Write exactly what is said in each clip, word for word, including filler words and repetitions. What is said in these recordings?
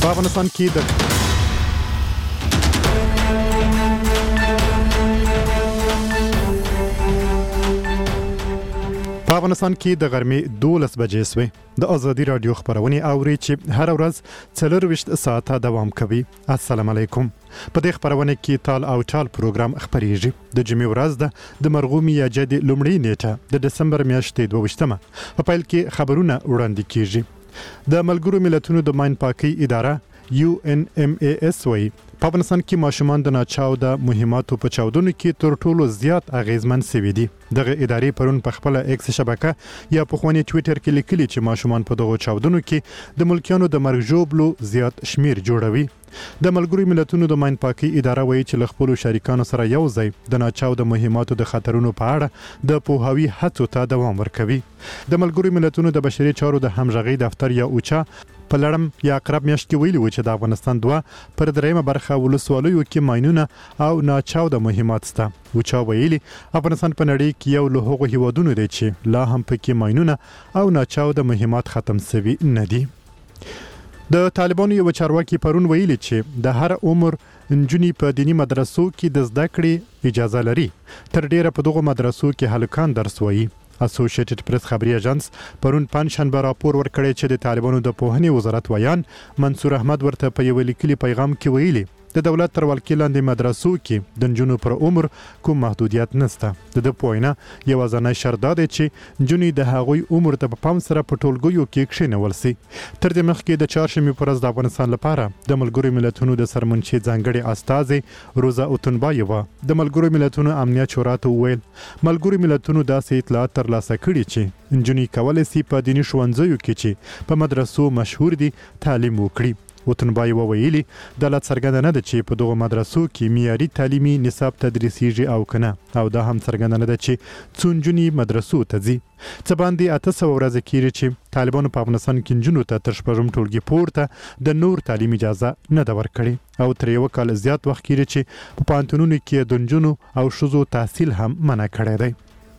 په افغانستان کې د په افغانستان کې د غرمې دولس بجې سوې د ازادي رادیو خبرونه اوري چې هر ورځ څلرویشت ساعته دوام کوي. السلام علیکم. په دې خبرونه کې تال او ټال پروګرام خبريږي. د جمعې ورځ ده د مرغومي یا جدي لومړی نیټه د دسمبر میاشتې دوه ویشتمه په پیل کې خبرونه وړاندې کیږي. د ملګرو ملتونو د ماین پاکي اداره یو ان ام ای اس وی په افغانستان کې ماشومان د ناچاو د مهماتو په چاودنو کې تر ټولو زیات اغیزمن سوي دي. دغه ادارې پرون په خپل ایکس شبکه یا په خواني ټوئیټر کې لیکلي چې ماشومان په دغه چاودنو کې د ملکیانو د مرګ ژوبلو زیات شمیر جوړوي. د ملګرو ملتونو د ماین پاکي اداره وایي چې له خپل شریکانو سره یو ځای د ناچاو د مهماتو د خطرونو په اړه د پوهاوی هڅو ته دوام ورکوي. د ملګرو ملتونو د بشري چارو د همغږي دفتر یا اوچا په لړم یا اقرب میاشت کې ویلي و چې د افغانستان دوه پر دریمه برخه ولسوالیو کې ماینونه او ناچاو د مهمات سته. اوچا ویلي افغانستان په نړۍ کې یو له هغو هیوادونو دی چې لا هم پکې ماینونه او ناچاو د مهمات ختم سوي نه دي. د طالبانو یو چارواکي پرون ویلي چې د هر عمر نجونې په دینی مدرسو کې د زده کړې اجازه لري. تر ډیره په دغه مدرسو کې هلکان درس وایي. اسوسییټډ پریس خبري اژانس پرون پنځشنبه راپور ورکړی چې د طالبانو د پوهنې وزارت ویان منصور احمد ورته په یو لیکلي پیغام کې ویلي د دولت تر ولکې لاندې مدرسو کې د نجونو پر عمر کوم محدودیت نشته. د د پوینه یو ځنه شرط ده چې نجونې د هغوی عمر ته په پام سره په ټولګیو کې کښینول شي. تر دې مخکې د چهارشنبې پر ورځ د افغانستان لپاره د ملګرو ملتونو د سرمنشي ځانګړي استازي روزا اوتنبایوه د ملګرو ملتونو امنیت شورا ته وویل ملګرو ملتونو داسې اطلاعات ترلاسه کړي چې نجونې کولی شي په دیني ښوونځیو کې چې په مدرسو مشهور دي تعلیم وکړي. وطنبای وویلي دولت څرګنده نه ده چې په دغه مدرسو کې معیاري تعلیمي نصاب تدریسیږي او کنه او دا هم څرګنده نه ده چې څو نجونې مدرسو ته ځي. څه باندې اته سوه ورځې کېږي چې طالبانو په افغانستان کې نجونو ته تر شپږم ټولګي پورته د نور تعلیم اجازه نه ده ورکړې او تر یو کال زیات وخت کېږي چې په پوهنتونونو کې د نجونو او ښځو تحصیل هم منع کړی دی.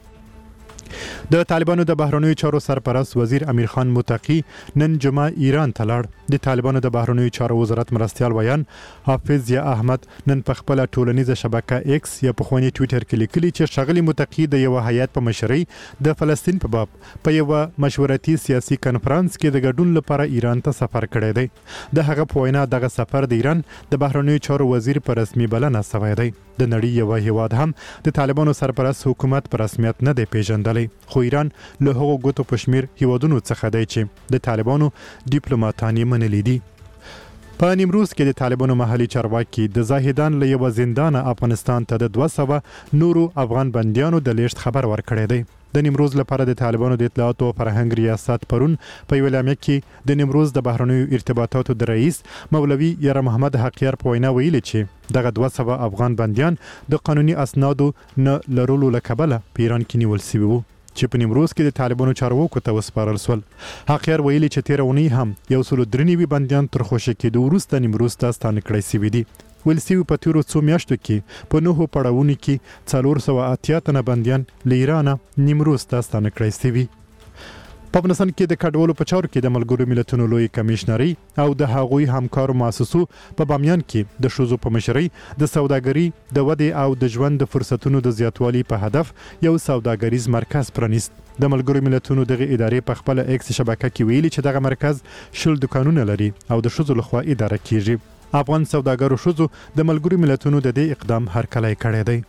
د طالبانو د بهرنیو چارو سرپرست وزیر امیر خان متقی نن جمعه ایران ته لاړ. د طالبانو د بهرنیو چارو وزارت مرستیال ویان حافظ یا احمد نن په خپل ټولنیزه شبکه ایکس یا په خواني ټوئیټر کې لیکلي چې ښاغلي متقی د یو هیئت په مشرۍ د فلسطین په باب په یو مشورتي سیاسي کنفرانس کې د ګډون لپاره ایران ته سفر کړی دی. د هغه په وینا دغه سفر د ایران د بهرنیو چارو وزیر په رسمي بلنه شوی دی. د نړۍ یو هیواد هم د طالبانو سرپرست حکومت په رسمیت نه دی پیژندلی خو ایران له هغو ګوتو په شمیر هیوادونو څخه دی چې د طالبانو ډیپلوماټان یې منلي دي. په نیمروز کې د طالبانو محلي چارواکي د زاهدان له یو زندانه افغانستان ته د دوه سوه نورو افغان بندیانو د لیږد خبر ورکړی دی. د نیمروز لپاره د طالبانو د اطلاعاتو او فرهنګ ریاست پرون په یو اعلامیه کې د نیمروز د بهرنیو ارتباطاتو د رئیس مولوي یاره محمد حقیار په وینا ویلي چې دغه دوه سوه افغان بندیان د قانوني اسنادو نه لرلو له کبله په ایران کې نیول شوي وو چې په نیمروز کې د طالبانو چارواکو ته وسپارل شول. حقیار ویلي چې تیره اونۍ هم یو سل درې نوي بندیان تر خوشي کېدو وروسته نیمروز ته ستانه کړای شوي دي. ویل شوي په تیرو څو میاشتو کې په نهو پړاوونو کې څلور سوه اتیا تنه بندیان له ایرانه نیمروز ته ستانه کړای شوي. په افغانستان کې د کډوالو په چارو کې د ملګرو ملتونو لوی کمیشنري او د هغوی همکارو مؤسسو په بامیان کې د ښځو په مشرۍ د سوداګري د ودې او د ژوند د فرصتونو د زیاتوالي په هدف یو سوداګریز مرکز پرانیست. د ملګرو ملتونو دغه ادارې په خپل ایکس شبکه کې ویلي چې دغه مرکز شل دکانونه لري او د ښځو لخوا اداره کیږي. افغان سوداګرو ښځو د ملګرو ملتونو د دې اقدام هرکلی کړی دی.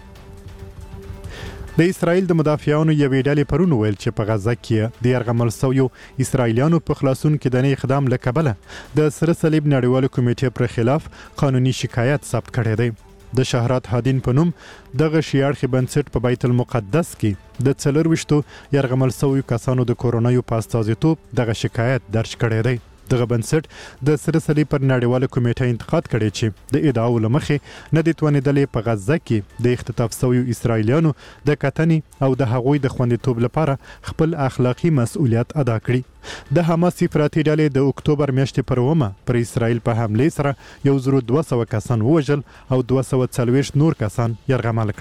د اسرائیل د مدافعانو یوې ډلې پرون ویل چې په غزه کې د یرغمل شویو اسرائیلیانو په خلاصون کې د نه اقدام له کبله د سره صلیب نړیوالو کمیټې پر خلاف قانوني شکایت ثبت کړی دی. د شهرات هادین په نوم دغه شیاړخي بنسټ په بیت المقدس کې د څلرویشتو یرغمل شویو کسانو د کورونایو په استازیتوب دغه شکایت درج کړی دی. دغه بنسټ د سره صلیب پر نړیواله کمیټه انتقاد کړی چې د ادعاو له مخې نه دې توانېدلې په غزه کې د اختطاف شویو اسرائیلیانو د کتنې او د هغوی د خوندیتوب لپاره خپل اخلاقي مسؤلیت ادا کړي. د حماس افراطي ډلې د اکتوبر میاشتې پر اوومه پر اسرائیل په حملې سره یو زر دوه سوه کسان ووژل او دوه سوه څلوېښت نور کسان یرغمل کړل.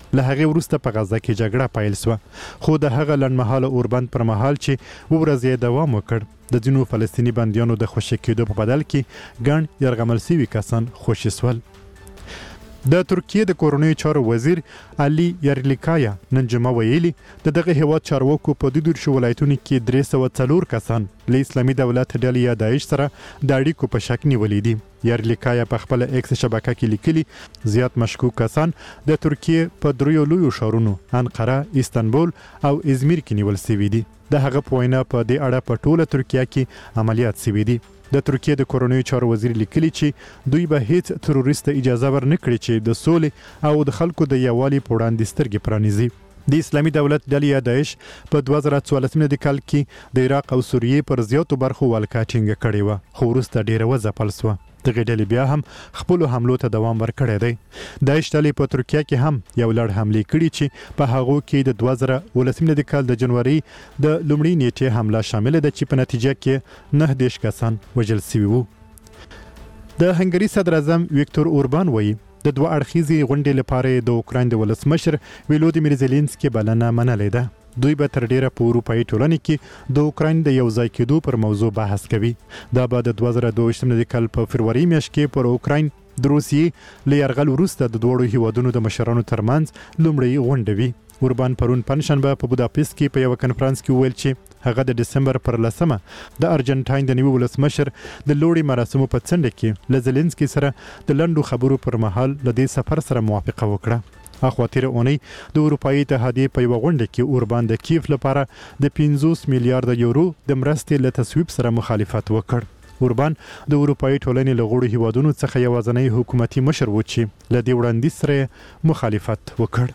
له هغې وروسته په غزه کې جګړه پیل شوه خو د هغه لنډمهاله اوربند پر مهال چې اووه ورځې یې دوام وکړ د ځینو فلسطیني بندیانو د خوشي کېدو په بدل کې ګڼ یرغمل شوي کسان خوشي شول. د ترکیه د کورنیو چارو وزیر علي یارلیکایا نن جمعه ویلي د دغه هیواد چارواکو په دوه دیرشو ولایتونو کې درې سوه څلور کسان له اسلامي دولت ډلې یا داعش سره د اړیکو په شک نیولي دي. یارلیکایا په خپل ایکس شبکه کې لیکلي زیات مشکوک کسان د ترکیه په دریو لویو ښارونو انقره، استانبول او ازمیر کې نیول شوي دي. د هغه په وینا په دې اړه په ټوله ترکیه کې عملیات شوي دي. د ترکیه د کورنیو چارو وزیر لیکلي چې دوی به هیڅ تروریست اجازه ورنکړي چې د سولې او د خلکو د یووالي په وړاندې سترګې پرانیزي. د اسلامي دولت ډلې یا داعش په دوه زره څوارلسم کال کې د عراق او سوریې پر زیاتو برخو ولکه ټینګه کړې وه خو وروسته ډیره وځپل شوه. دغه ډلې بیا هم خپل حملو ته دوام ورکړی دی. داعش ډلې په ترکیه کې هم یو لړ حملې کړي چې په هغو کې د دوه زره اوولسم کال د جنوري د لومړۍ نیټې حمله شامل ده چې په نتیجه کې نهه دېرش کسان وژل شوي وو. د هنګري صدر اعظم ویکتور اوربان وایي د دوه اړخیزې غونډې لپاره د اوکراین د ولسمشر ویلودیمیر زيلنسکي بلنه منلې ده. دوی به تر ډیره په اروپایي ټولنې کې د اوکراین د یو ځای کېدو پر موضوع بحث کوي. دا به د دوه زره دوه ویشتم کال په فروری میاشت کې پر اوکراین د روسیې له یرغل وروسته د دواړو هیوادونو د مشرانو ترمنځ لومړی غونډه وي. اوربان پرون پنځشنبه په بوداپست کې په یو کنفرانس کې ویل چې هغه د دسمبر پر لسمه د ارجنټاین د نوي ولسمشر د لوړي مراسمو په څنډه کې له زيلنسکي سره د لنډو خبرو پر مهال له دې سفر سره موافقه وکړه. اخوا تیره اونۍ د اروپایي اتحادیې په یوه غونډه کې اوربان د کیف لپاره د پنځوس میلیارډ یورو د مرستې له تصویب سره مخالفت وکړ. اوربان د اروپایي ټولنې له غړو هیوادونو څخه یوازینی حکومتي مشر و چې له دې وړاندیز سره مخالفت وکړ.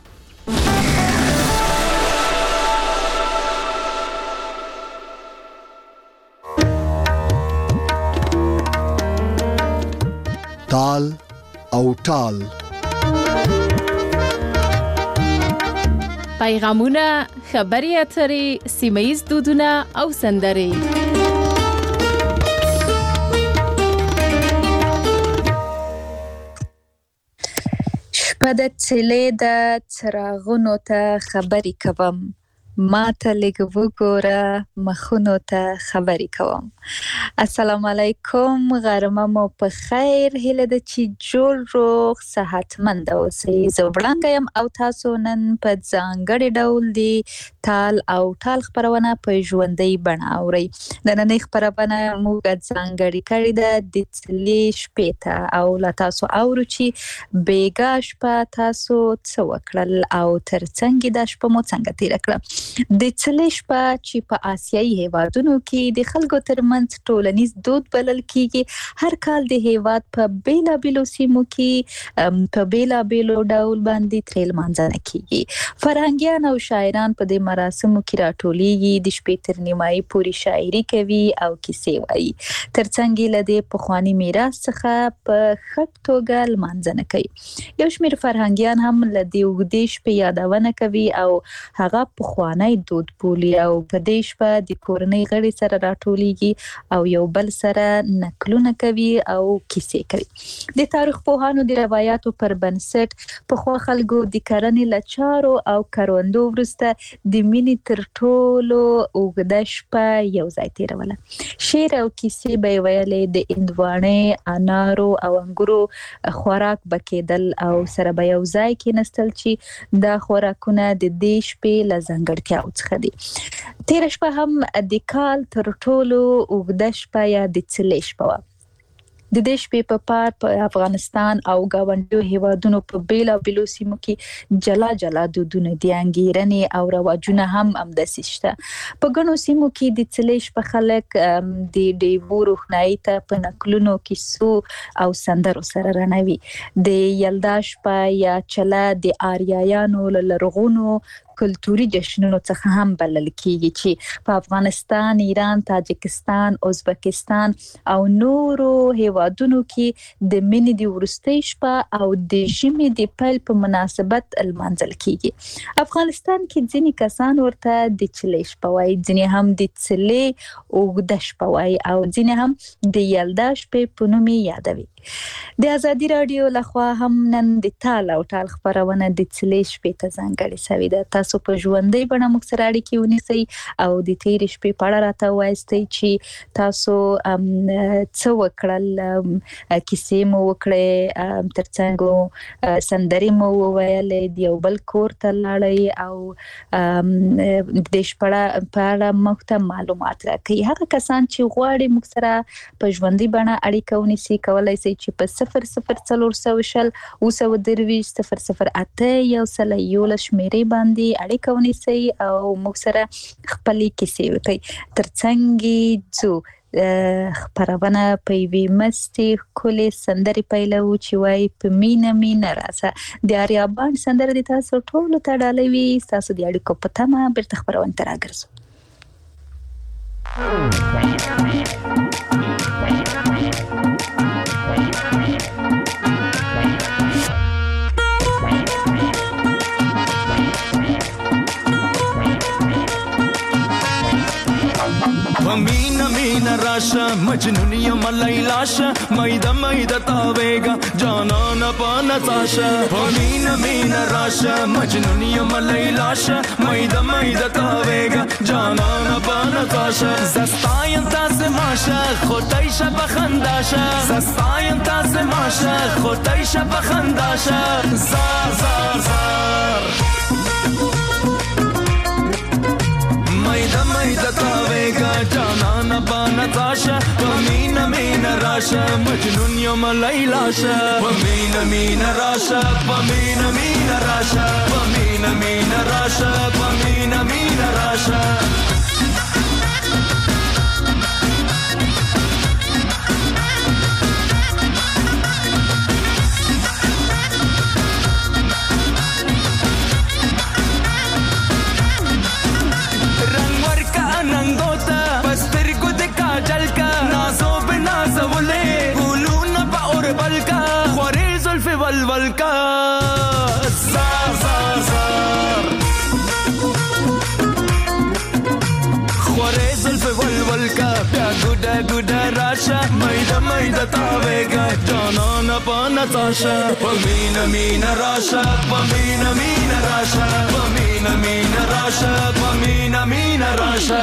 تال او ټال پیغامونه، خبري اترې، سیمه‌ییز دودونه او سندرې. شپه د څلې د څراغونو ته خبرې کوم، ما ته لږ وګوره مخونو ته خبرې کوم. السلام علیکم، غرمه مو په خیر، هیله ده چې جوړ روغ صحتمند اوسئ. زه وړاندې یم او تاسو نن په ځانګړي ډول د تال او ټال خپرونه په ژوندۍ بڼه اورئ. نننۍ خپرونه موږ ځانګړې کړې ده د څلې شپې ته او له تاسو اورو چې بېګا شپه تاسو څه وکړل او ترڅنګ دا شپه مو څنګه تېره کړه. د څلې شپه چې په آسیایي هیوادونو کې د خلکو ترمنځ ټولنیز دود بلل کیږي، هر کال د هیواد په بیلابیلو سیمو کې په بیلابیلو ډول باندې ترې لمانځنه کیږي. فرهنګیان او شاعران په دې مراسمو کې راټولیږي، د شپې تر نیمایي پورې شاعري کوي او کیسې وایي. ترڅنګ له دې پخواني میراث څخه په ښه توګه لمانځنه کوي. یو شمېر فرهنګیان هم له دې اوږدې شپې یادونه کوي او هغه پخوانی دود بولي او په دې شپه د کورنۍ غړي سره راټولیږي او یو بل سره نکلونه کوي او کیسې کوي. د تاریخ پوهانو د روایتو پر بنسټ پخوا خلکو د کرنې له چارو او کروندو وروسته د مینې تر ټولو اوږده شپه یو ځای تېروله. شعر او کیسې به یې ویلې، د هندواڼې، انارو او انګورو خوراک به کېدل او سره به یو ځای کېناستل چې دا خوراکونه د دې شپې له ځانګړتیاو څخه دي. تېره شپه هم د کال تر ټولو اوږده شپه یا د څلې شپه وه. د دې شپې په پار په افغانستان او ګاونډیو هیوادونو په بیلابیلو سیمو کې جلا جلا دودونه دي، انګیرنې او رواجونه هم همداسې شته. په ګڼو سیمو کې د څلې شپه خلک د ډیوو روښنایي ته په نکلونو، کیسو او سندرو سره رڼوي. د یلدا شپه یا چله د آریایانو له لرغونو کلتوري جشنونو څخه هم بلل کیږي چې په افغانستان، ایران، تاجکستان، ازبکستان او نورو هیوادونو کې د منې د ورستۍ شپه او د ژمي د پیل په مناسبت لمانځل کیږي. افغانستان کې ځینې کسان ورته د چلې شپه وایي، ځینې هم د چلې اوږده شپه وایي او ځینې هم د یلدا شپې په نوم یادوي. د ازادي رادیو لخوا هم نن د تال او ټال خبرونه د چلې شپې ته ځانګړې شوې ده. تاسو په ژوندۍ بڼه موږ سره اړیکې ونیسئ او د تېرې شپې په اړه راته ووایئ چې تاسو څه وکړل، کیسې مو وکړې، ترڅنګ سندرې مو وویلې، د یو بل کور ته لاړئ او د شپې په اړه موږ ته معلومات راکړئ. هغه کسان چې غواړي موږ سره په ژوندۍ بڼه اړیکه ونیسي کولی شي چې په صفر صفر څلور سوه شل اوه سوه درویشت صفر صفر اته یو سل یولس شمیرې باندې اړیکه ونیسي او موږ سره خپلې کیسې وکړي. ترڅنګ ځو خبرونه په یوې مستې ښکلې سندرې پیلوو چې وایي په مینه مینه راسه. د آریابان سندره د تاسو ټولو ته ډالۍ وي. ستاسو د اړیکو په تمه بیرته خپرونې ته راګرځو. مینه مینه راشه مجنون یم لیلاشه میده میده تاویگا جانانا پا نتاشه. مینه مینه راشه مجنون یم لیلاشه میده میده تاویگا جانانا پا نتاشه. زستایم تاز ماشه خودایشه بخنداشه، زستایم تاز ماشه خودایشه بخنداشه. زار زار زار میده میده تاویگا جانانا با نتاشه. پمینه مینه راشه مجنون یم لیلاشه. پمینه مینه راشه پمینه مینه راشه پمینه مینه راشه پمینه مینه راشه. ولول کا زار زار زار خوره زلف ولول کا بیا گودا گودا راشا میده میده تاویگا جانانا پا نتاشا. پمینه مینه راشا پمینه مینه راشا پمینه مینه راشا پمینه مینه راشا.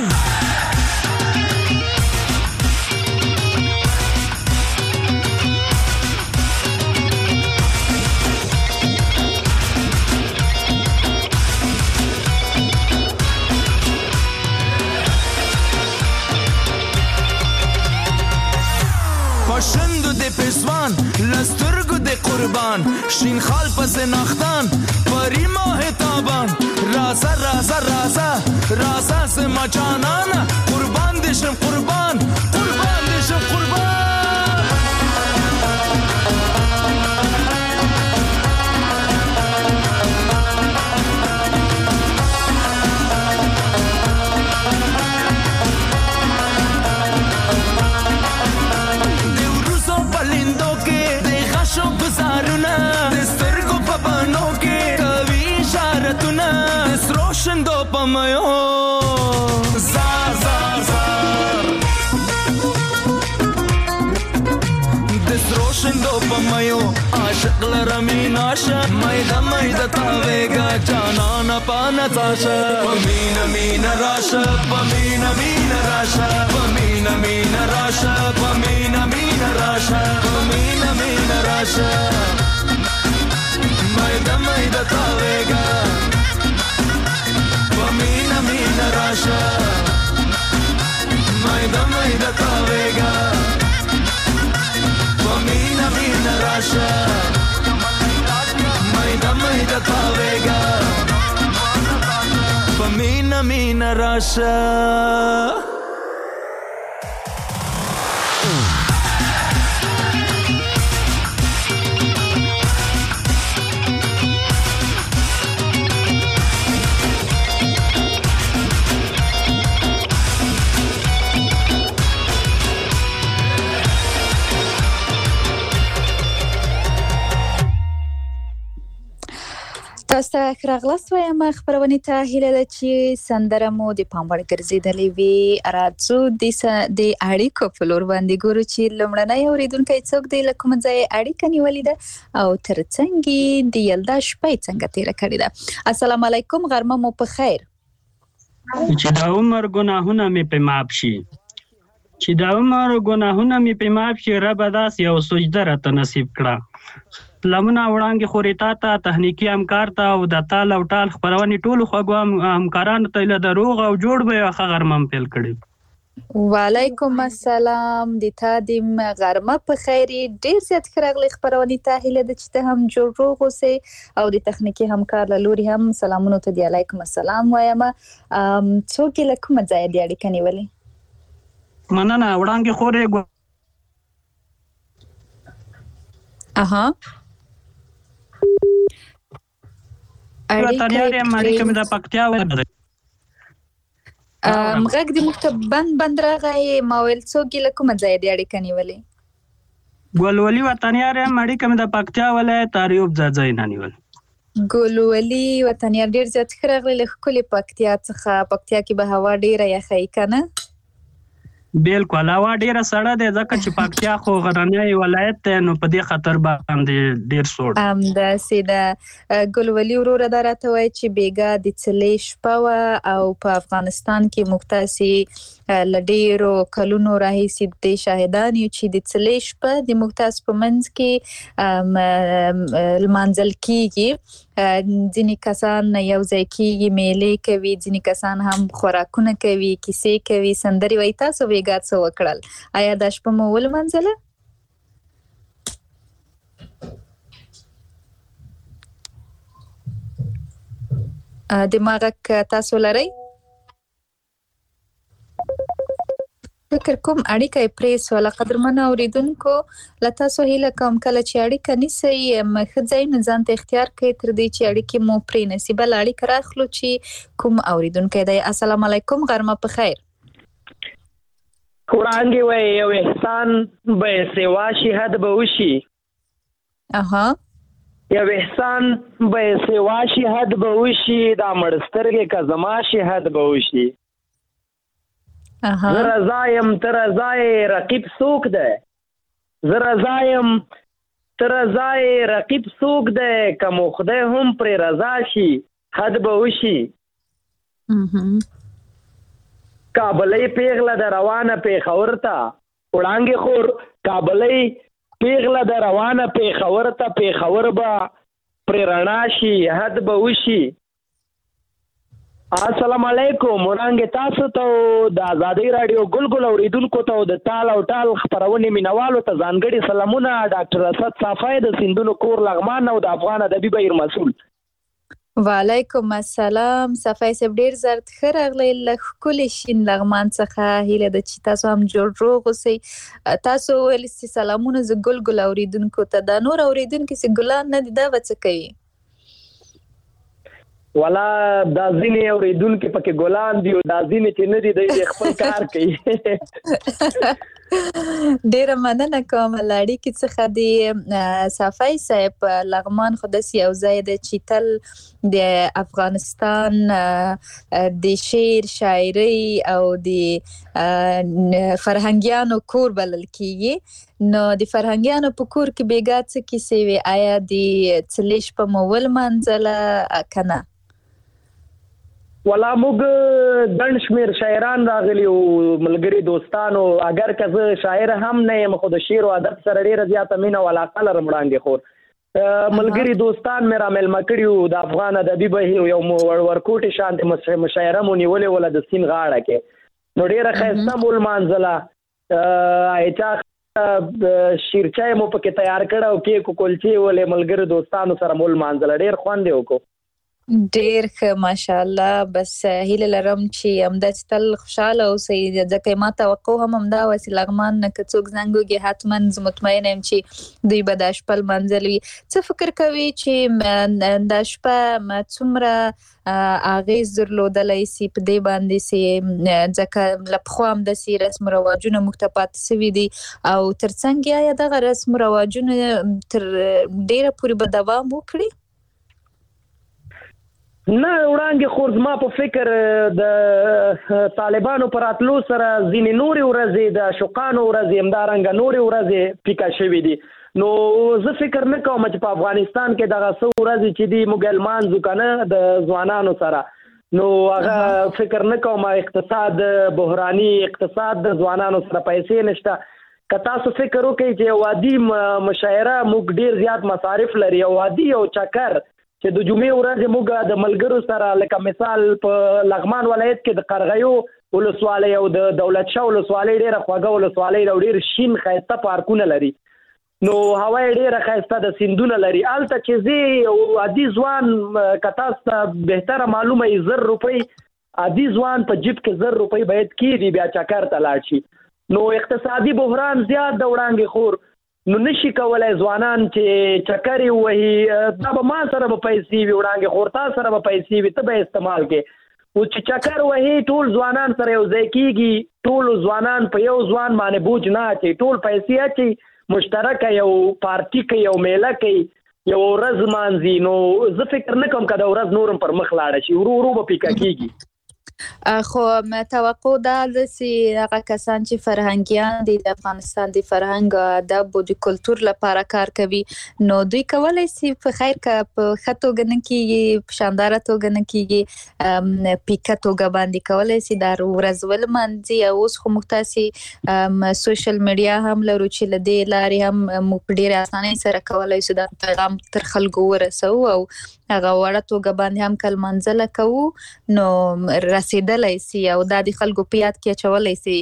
پاشندو د پسوان لسترگو د قربان شین خال پس نختان پری ماه تابان رازا رازا رازا رازا سے مچانانا قربان دشم قربان قربان دشم قربان. گزارونه دسترگو پا بانو که کوی اشارتونه دست روشن دو پا میو زار زار زار دست روشن دو پا میو عاشق لرمین آشه میده میده تاویگا جانانا پا نتاشه. پمینه مینه راشه پمینه مینه راشه پمینه مینه راشه پمینه مینه راشه پمینه مینه راشه میده میده تاویگا پمینه مینه راشه میده میده تاویگا پمینه مینه راشه میده میده تاویگا پمینه مینه راشه. تاسو ته راغلاست وایم خبرونه ته هیله ده چې سندره مو د پام وړ ګرځیدلې وي. راځو د د اړیکو په لور باندې ګورو چې لومړنی اوریدونکی څوک دی، له کوم ځای اړیکه نیولې ده او ترڅنګ د یلدا شپې څنګه تیر کړې ده. السلام علیکم، غرمه مو په خیر. چې دا عمر ګناهونه مې په معاف شي، چې دا عمر ګناهونه مې په معاف شي، رب داس یو سجده راته نصیب کړه. لمنه وړاندې خورې تا ته تخنیکی همکار ته او د تال او ټال خبرونې ټولو خوږو همکارانو ته له د روغ او جوړ به ښه غرمه هم پیل کړې. وعلیکم السلام، د تا د غرمه په خیر. ډیر زیات خراغلی خبرونې ته هیله ده چې ته هم جوړ روغ اوسې او د تخنیکی همکار له لوري هم سلامونه ته دی علیکم السلام وایم. څوک له کوم ځای دی اړیکه نیولې؟ مننه وړاندې خورې. اها وطنیار یم، اړیکه مې د پکتیا ولې ام غږ د مکتبن بند راغی. ما ویل څوک له کوم ځای دی اړیکه نیولې؟ ګلولي وطنیار یم، اړیکه مې د پکتیا ولایت اریوب ځای نه نیول. ګلولي وطنیار ډیر زیات ښه راغلی له ښکلې پکتیا څخه. پکتیا کې به هوا ډیره یخی کنه؟ بالکل، هوا ډیره سړه ده ځکه چې پکتیا خو غرنی ولایت دی، نو په دې خطر باندې ډیر سوړ. همداسې ده. ګلولي وروره دا راته وایي چې بیګا د څلې شپه وه او په افغانستان کې موږ تاسې له ډیرو کلونو راهیسې د شاهدان یو چې د څلې شپه د موږ تاسو په منځ کې لمانځل کیږي. ځینې کسان یو ځای کېږي، میلې کوي، ځینې کسان هم خوراکونه کوي، کیسې کوي، سندرې وایي. تاسو بیګا څه وکړل؟ آیا دا شپه مو ولمانځله؟ دماغ تاسو لرئ؟ فکر کوم اړیکه یې پرې سوله. قدرمنو اورېدونکو، له تاسو هیله کوم کله چې اړیکه نیسئ ښه ځایونه ځان ته اختیار کړئ تر دې چې اړیکې مو پرې نسي. بله اړیکه راخلو چې کوم اورېدونکی دی. السلام علیکم، غرمه په خیر. وړاندې وایي یو احسان به سوا شي حد به وشي. اها یو احسان به سوا شي حد به وشي، دا مړ سترګې که زما شي حد به وشي. زه رضا یم ته رضا یې رقیب څوک دی؟ زه رضا یم ته رضا یې رقیب څوک دی؟ که مو خدای هم پرې رضا شي حد به وشي. کابلۍ پیغله د روانه پېښور ته، وړانګې خور کابلۍ پیغله د روانه پېښور ته، پېښور به پرې رڼا شي حد به وشي. السلام علیکم، وړانګې تاسو ته د ازادۍ راډیو ګلګل اوریدونکو ته د تال او ټال خپرونې مینوالو ته ځانګړي سلامونه. ډاکټر اسد صافی د سیندونو کور لغمان او د افغان ادبي بهیر مسؤل. وعلیکم السلام. صافی صاحب ډیر زرد ښه راغلی له ښکلې شین لغمان څخه. هیله ده چې تاسو هم جوړ روغ اوسئ. تاسو ویلي چې سلامونه زه ګلګل اوریدونکو ته. دا نور اوریدونکي چې ګلان نه دي دا به څه کوي؟ ولا دا ځینې اورېدونکي پکې ګلان دي او دا ځینې چې نه دي دی خپل کار کوي. ډیره مننه کوم له اړیکې څخه. د صافی صاحب لغمان خو داسې یو ځای دی چې تل د افغانستان د شعر، شاعرۍ او د فرهنګیانو کور بلل کیږي. نو د فرهنګیانو په کور کې بیګا څه کیسې وي؟ آیا د څلې شپه مو ولمانځله که نه؟ ولا موږ ګڼ شمېر شاعران راغلي او ملګري دوستانو. اگر که زه شاعر هم نه یم خو د شعر او ادب سره ډېره زیاته مینه او علاقه لرم. وړاندې خور ملګري دوستان مې رامیلمه کړي وو. د افغان ادبي بهیر یو ورکوټې شانتې مشاعره مو نیولې وله د سیند غاړه کې. نو ډېره ښایسته مو لمانځله. ایچا شیرچای مو پکې تیار کړه او کیک او کلچې ولې ملګري دوستانو سره مو لمانځله. ډېر خوند یې وکړو. ډیر ښه ماشاءالله. بس هیله لرم چې همداسې تل خوشحاله اوسئ، ځکه ما توقع هم همدا وه چې لغمان نه که څوک زنګ وکړي حتما زه مطمئنه یم چې دوی به دا شپه لمانځلې وي. څه فکر کوي چې دا شپه څومره اغېز درلودلی سي په دې باندې سي؟ ځکه له پخوا همداسې رسم و رواجونه موږ ته پاتې سوي دي او تر څنګ آیا دغه رسم و رواجونه تر ډېره پورې به دوام وکړي؟ نه وړاندې خو زما په فکر د طالبانو پر اتلو سره ځینې نورې ورځې د عاشقانو ورځې همدارنګه نورې ورځې پیکا شوي دي. نو زه فکر نه کوم چې په افغانستان کې دغه څو ورځې چې دي موږ لمانځو که نه د ځوانانو سره، نو هغه فکر نه کوم. اقتصاد بحراني اقتصاد د ځوانانو سره پیسې نشته. که تاسو فکر وکړئ چې یو عادي مشاعره موږ ډیر زیات مصارف لري، یو عادي یو چکر چې د جمعې ورځې موږ د ملګرو سره لکه مثال په لغمان ولایت کې د قرغیو ولسوالۍ او د دولت شاه ولسوالۍ ډیره خوږه ولسوالۍ او ډیر شین ښایسته پارکونه لري، نو هوا یې ډیره ښایسته د سیندونه لري. هلته چې زه یو عادي ځوان که تاسو ته بهتره معلومه وي زر روپۍ عادي ځوان په جیب کې زر روپۍ باید کېږي بیا چکر ته لاړ شي. نو اقتصادي بحران زیات د وړاندې خور، نو نشي کولای ځوانان چې چکر یې وهي دا به ما سره به پیسې وي وړاندې خور، تا سره به پیسې وي، ته به استعمال کې. او چې چکر وهي ټول ځوانان سره یو ځای کېږي، ټول ځوانان په یو ځوان باندې بوج نه اچي، ټول پیسې اچي مشترکه یو پارټي کوي یو میله کوي یو ورځ مانځي. نو زه فکر نه کوم که د ورځ نورم پر مخ لاړه شي، ورو ورو به پیکا کېږي. خو توقع دا ده چې هغه کسان چې فرهنګیان دي د افغانستان د فرهنګ او ادب او د کلتور لپاره کار کوي، نو دوی کولای شي په خیر که په ښه توګه نه کېږي، په شانداره توګه نه کېږي، پیکه توګه باندې کولای شي دا ورځ ولمانځي. او اوس خو موږ تاسې سوشل میډیا هم لرو چې له دې لارې هم موږ په ډېرې اسانۍ سره کولای شو دا پیغام تر خلکو ورسوو او هغه وړه توګه باندې هم که لمانځله کوو نو رسېدلی سي او دا د خلکو په یاد کې اچولی سي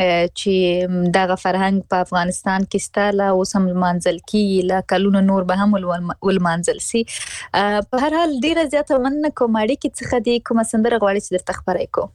چې دغه فرهنګ په افغانستان کې سته، لا اوس هم لمانځل کېږي، لا کلونه نور به هم ولمانځل سي. په هر حال ډېره زیاته مننه کوم. اړیکې څخه دې کومه سندره غواړئ چې درته خپره کړو؟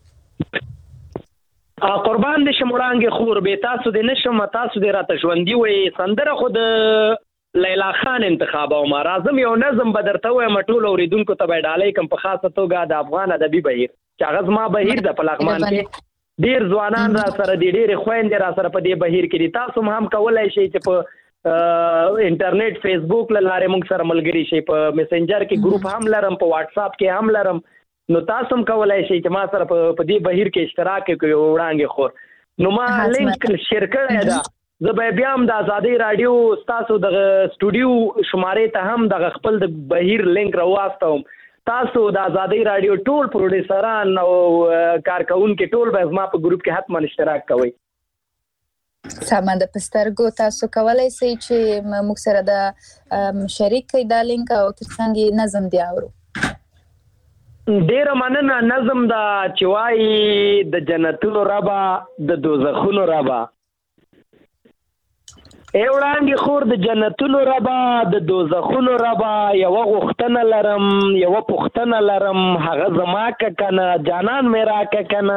قربان دې شم وړانګې خور، بې تاسو دې نشم، تاسو دې راته ژوندي وایي. سندره خو د لیلا خان انتخابوم، راځم یو نظم به درته وایم ټولو اورېدونکو ته به یې ډالۍ کړم په خاصه توګه د افغان ادبي بهیر چې هغه زما بهیر ده په لغمان کې. ډېر ځوانان را سره دي، ډېرې خویندې را سره په دې بهیر کې دي. تاسو هم کولی شئ چې په انټرنیټ فیسبوک له لارې موږ سره ملګري شئ، په میسنجر کې ګروپ هم لرم، په واټساپ کې هم لرم، نو تاسو هم کولی شئ چې ما سره په دې بهیر کې اشتراک وکړئ وړانګې خور. نو ما لینک شیر کړی ده، زه به بیا هم د ازادۍ راډیو ستاسو دغه سټوډیو شمارې ته هم دغه خپل د بهیر لینک راواستوم. تاسو د ازادۍ راډیو ټول پروډیوسران او کارکونکي ټول به زما په ګروپ کې حتما اشتراک کوئ. سمه ده، په سترګو تاسو کولی شئ چې موږ سره د شریک کړئ دا لینک او ترڅنګ یې نظم دی اورو. ډیره مننه. نظم دا چې وایي د جنتونو ربه د دوزخونو ربه، ای وړانګې خور د جنتونو ربه د دوزخونو ربه، یوه غوښتنه لرم یوه پوښتنه لرم، هغه زما که کنه جانان مې راکه کنه.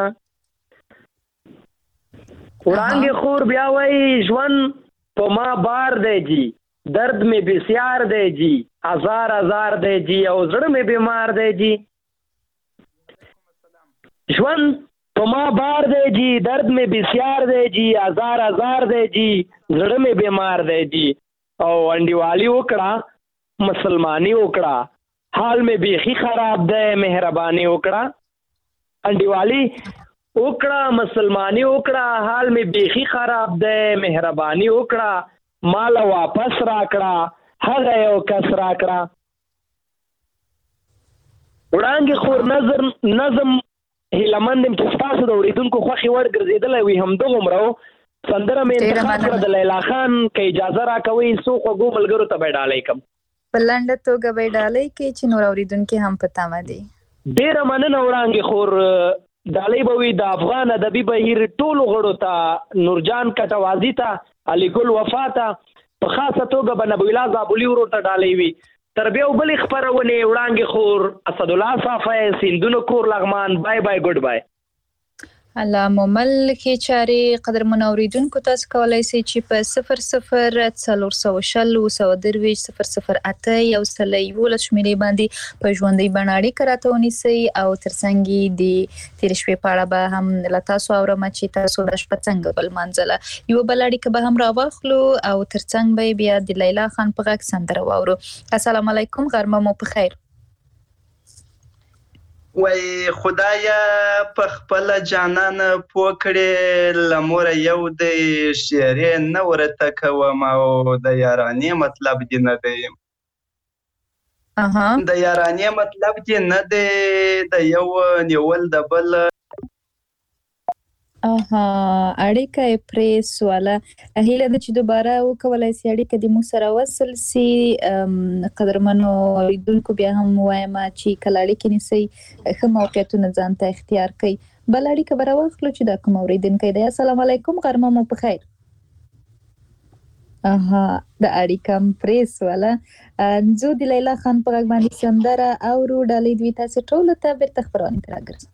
وړانګې خور بیا وایي ژوند په ما بار دی جی، درد مې بسیار دی جی، ازار ازار دی جی او زړه مې بیمار دی جی. ژوند په ما بار دی جی، درد مې بسیار دی جی، ازار ازار دی جی، زړه مې بیمار دی جی. او انډیوالي وکړه مسلمانی وکړه، حال مې بیخي خراب دی مهرباني وکړه. انډیوالي وکړه مسلمانی وکړه، حال مې بیخي خراب دی مهرباني وکړه، مال واپس راکړه هغه یو کس راکړه. وړانګې خور نظر نظم هیلمند یم چې ستاسو د اورېدونکو خوښې وړ ګرځېدلی وي همدغومره و. سندره مې انتخاب کړه د لیلا خان، که اجازه راکوئ څو خوږو ملګرو ته به یې ډالۍ کړم. په لنډه توګه به یې ډالۍ کړئ چې نور اورېدونکي هم په تمه دي. ډېره مننه وړانګې خور. ډالۍ به وي د افغان ادبي بهیر ټولو غړو ته، نورجان کټوازي ته، علي ګل وفا ته، په خاصه توګه به نبوالله زابلي ورور ته ډالۍ وي. تر بیا بلې خپرونې وړانګې خور، اسدالله صافی، سیندونو کور لغمان. بای بای، ګډ بای. الله مومل ښې چارې. قدرمنو اورېدونکو تاسو کولی شئ چې په صفر صفر څلور سوه شل اووه سوه درویشت صفر صفر اته یو سل یولس شمېرې باندې په ژوندۍ بڼه اړیکه راته ونیسئ او ترڅنګ یې د تېرې شپې په اړه به هم له تاسو اورم چې تاسو دا شپه څنګه ولمانځله. یوه بله اړیکه به هم راواخلو او ترڅنګ به بیا د لیلا خان په غږ سندره واورو. السلام علیکم، غرمه مو په خیر. وای خدایا په خپل جانان پوکړې لمور یو د شعرې نه ورته کوم او د یارانې مطلب دی نه دی اها د یارانې مطلب دی نه دی د یو نیول د بل اها اړیکه پرې سواله هیله د چې دوباره وکولای سي اړیکه د مو سره وصل سي قدرمنو اوریدونکو بیا هم وایم چې کله اړیکه نسی ښه موقعیتونه ځان ته اختیار کړئ بل اړیکه به راوخلو چې دا کوم اوریدونکی دی السلام علیکم غرمه مو په خیر اها د اړیکه پرې سواله زه د لیلا خان په غږ باندې سندره اورو ډالۍ دوی تاسو ټول ته بیرته خبرونه تراګرځم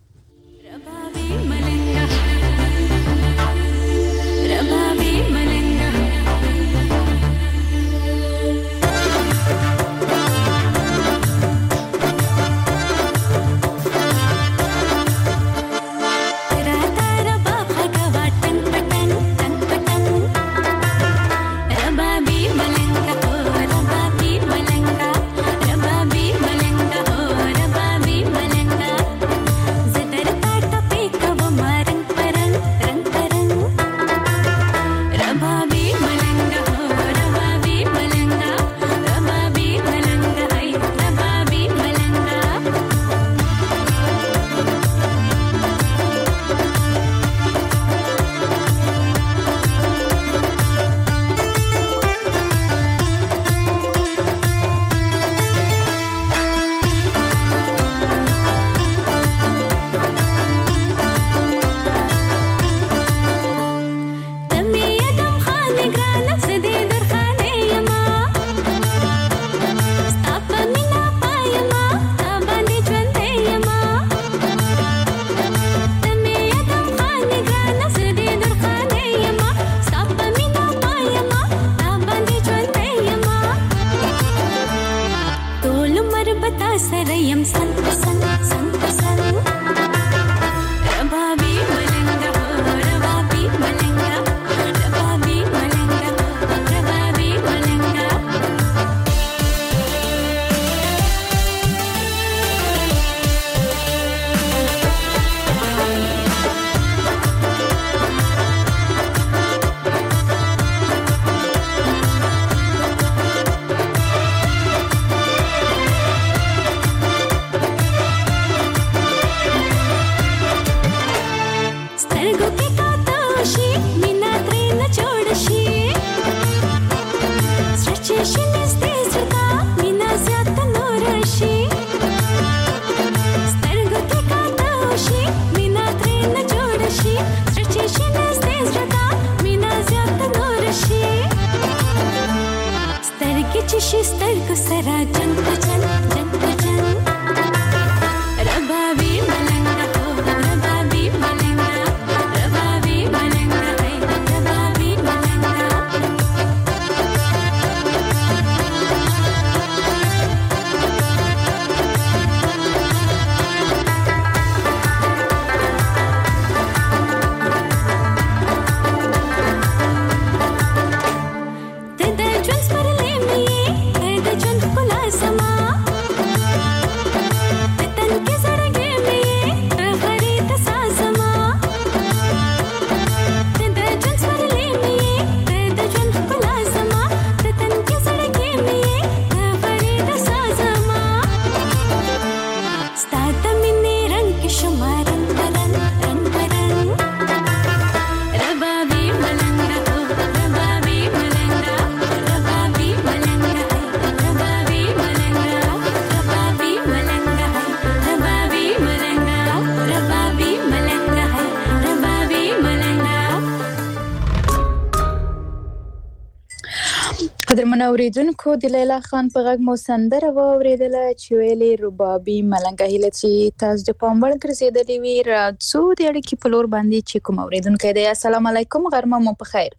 قدرمنو اوریدونکو د لیلا خان په غږ مو سندره واوریدله چې ویلې ربابي ملنګه هیله چې تاسو د پام وړ ګرځېدلې وي راځو د اړیکې په لور باندې چې کوم اوریدونکی دی السلام علیکم غرمه مو په خیر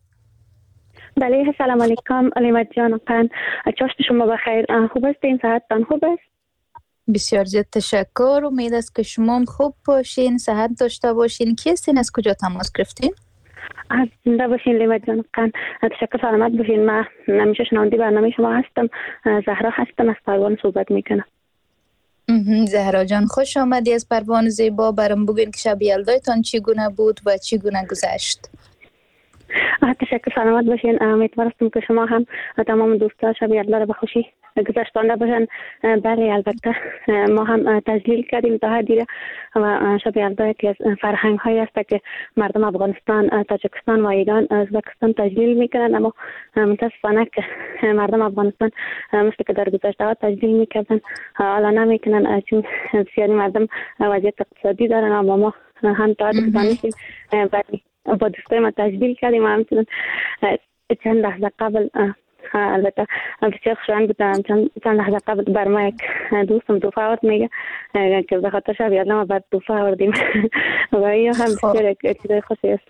بله السلام علیکم علیمت جان خان چاشت شما بخیر خوب است این صحتتان خوب است بسیار زیاد تشکر امید است که شما خوب باشین صحت داشته باشین کی هستین از کجا تماس گرفتین زنده باشین لیمت جان خان تشکر سلامت باشین من همیشه شنونده برنامه شما هستم زهرا هستم از پروان صحبت میکنم زهرا جان خوش آمدی از پروانه زیبا. برام بگوین که شب یلدایتان چگونه بود و چگونه گذشت؟ تشکر، سلامت باشین. امیدوارم که شما هم تمام دوستان شب یلدا را به خوشی گذشتانده باشن. بله البته ما هم تجلیل کردیم تا حدی و شب یلدا یکی از فرهنگ هایی است که مردم افغانستان، تاجیکستان و ایران، ازبکستان تجلیل میکنن، اما متاسفانه که مردم افغانستان مثل که در گذشته ها تجلیل میکردن حالا نمیکنن، چون بسیاری مردم وضعیت اقتصادی دارن. اما ما هم تا حدی با دوستای ما تجلیل کردیم. همچنین چند لحظه قبل البته بسیار خوشایند بودم، چند لحظه قبل بر ما یک دوستم توفه آورد، میگه که به خاطر شب یلدا ما بعد توفه آوردیم و این هم بسیار یک چیزای خوشی است.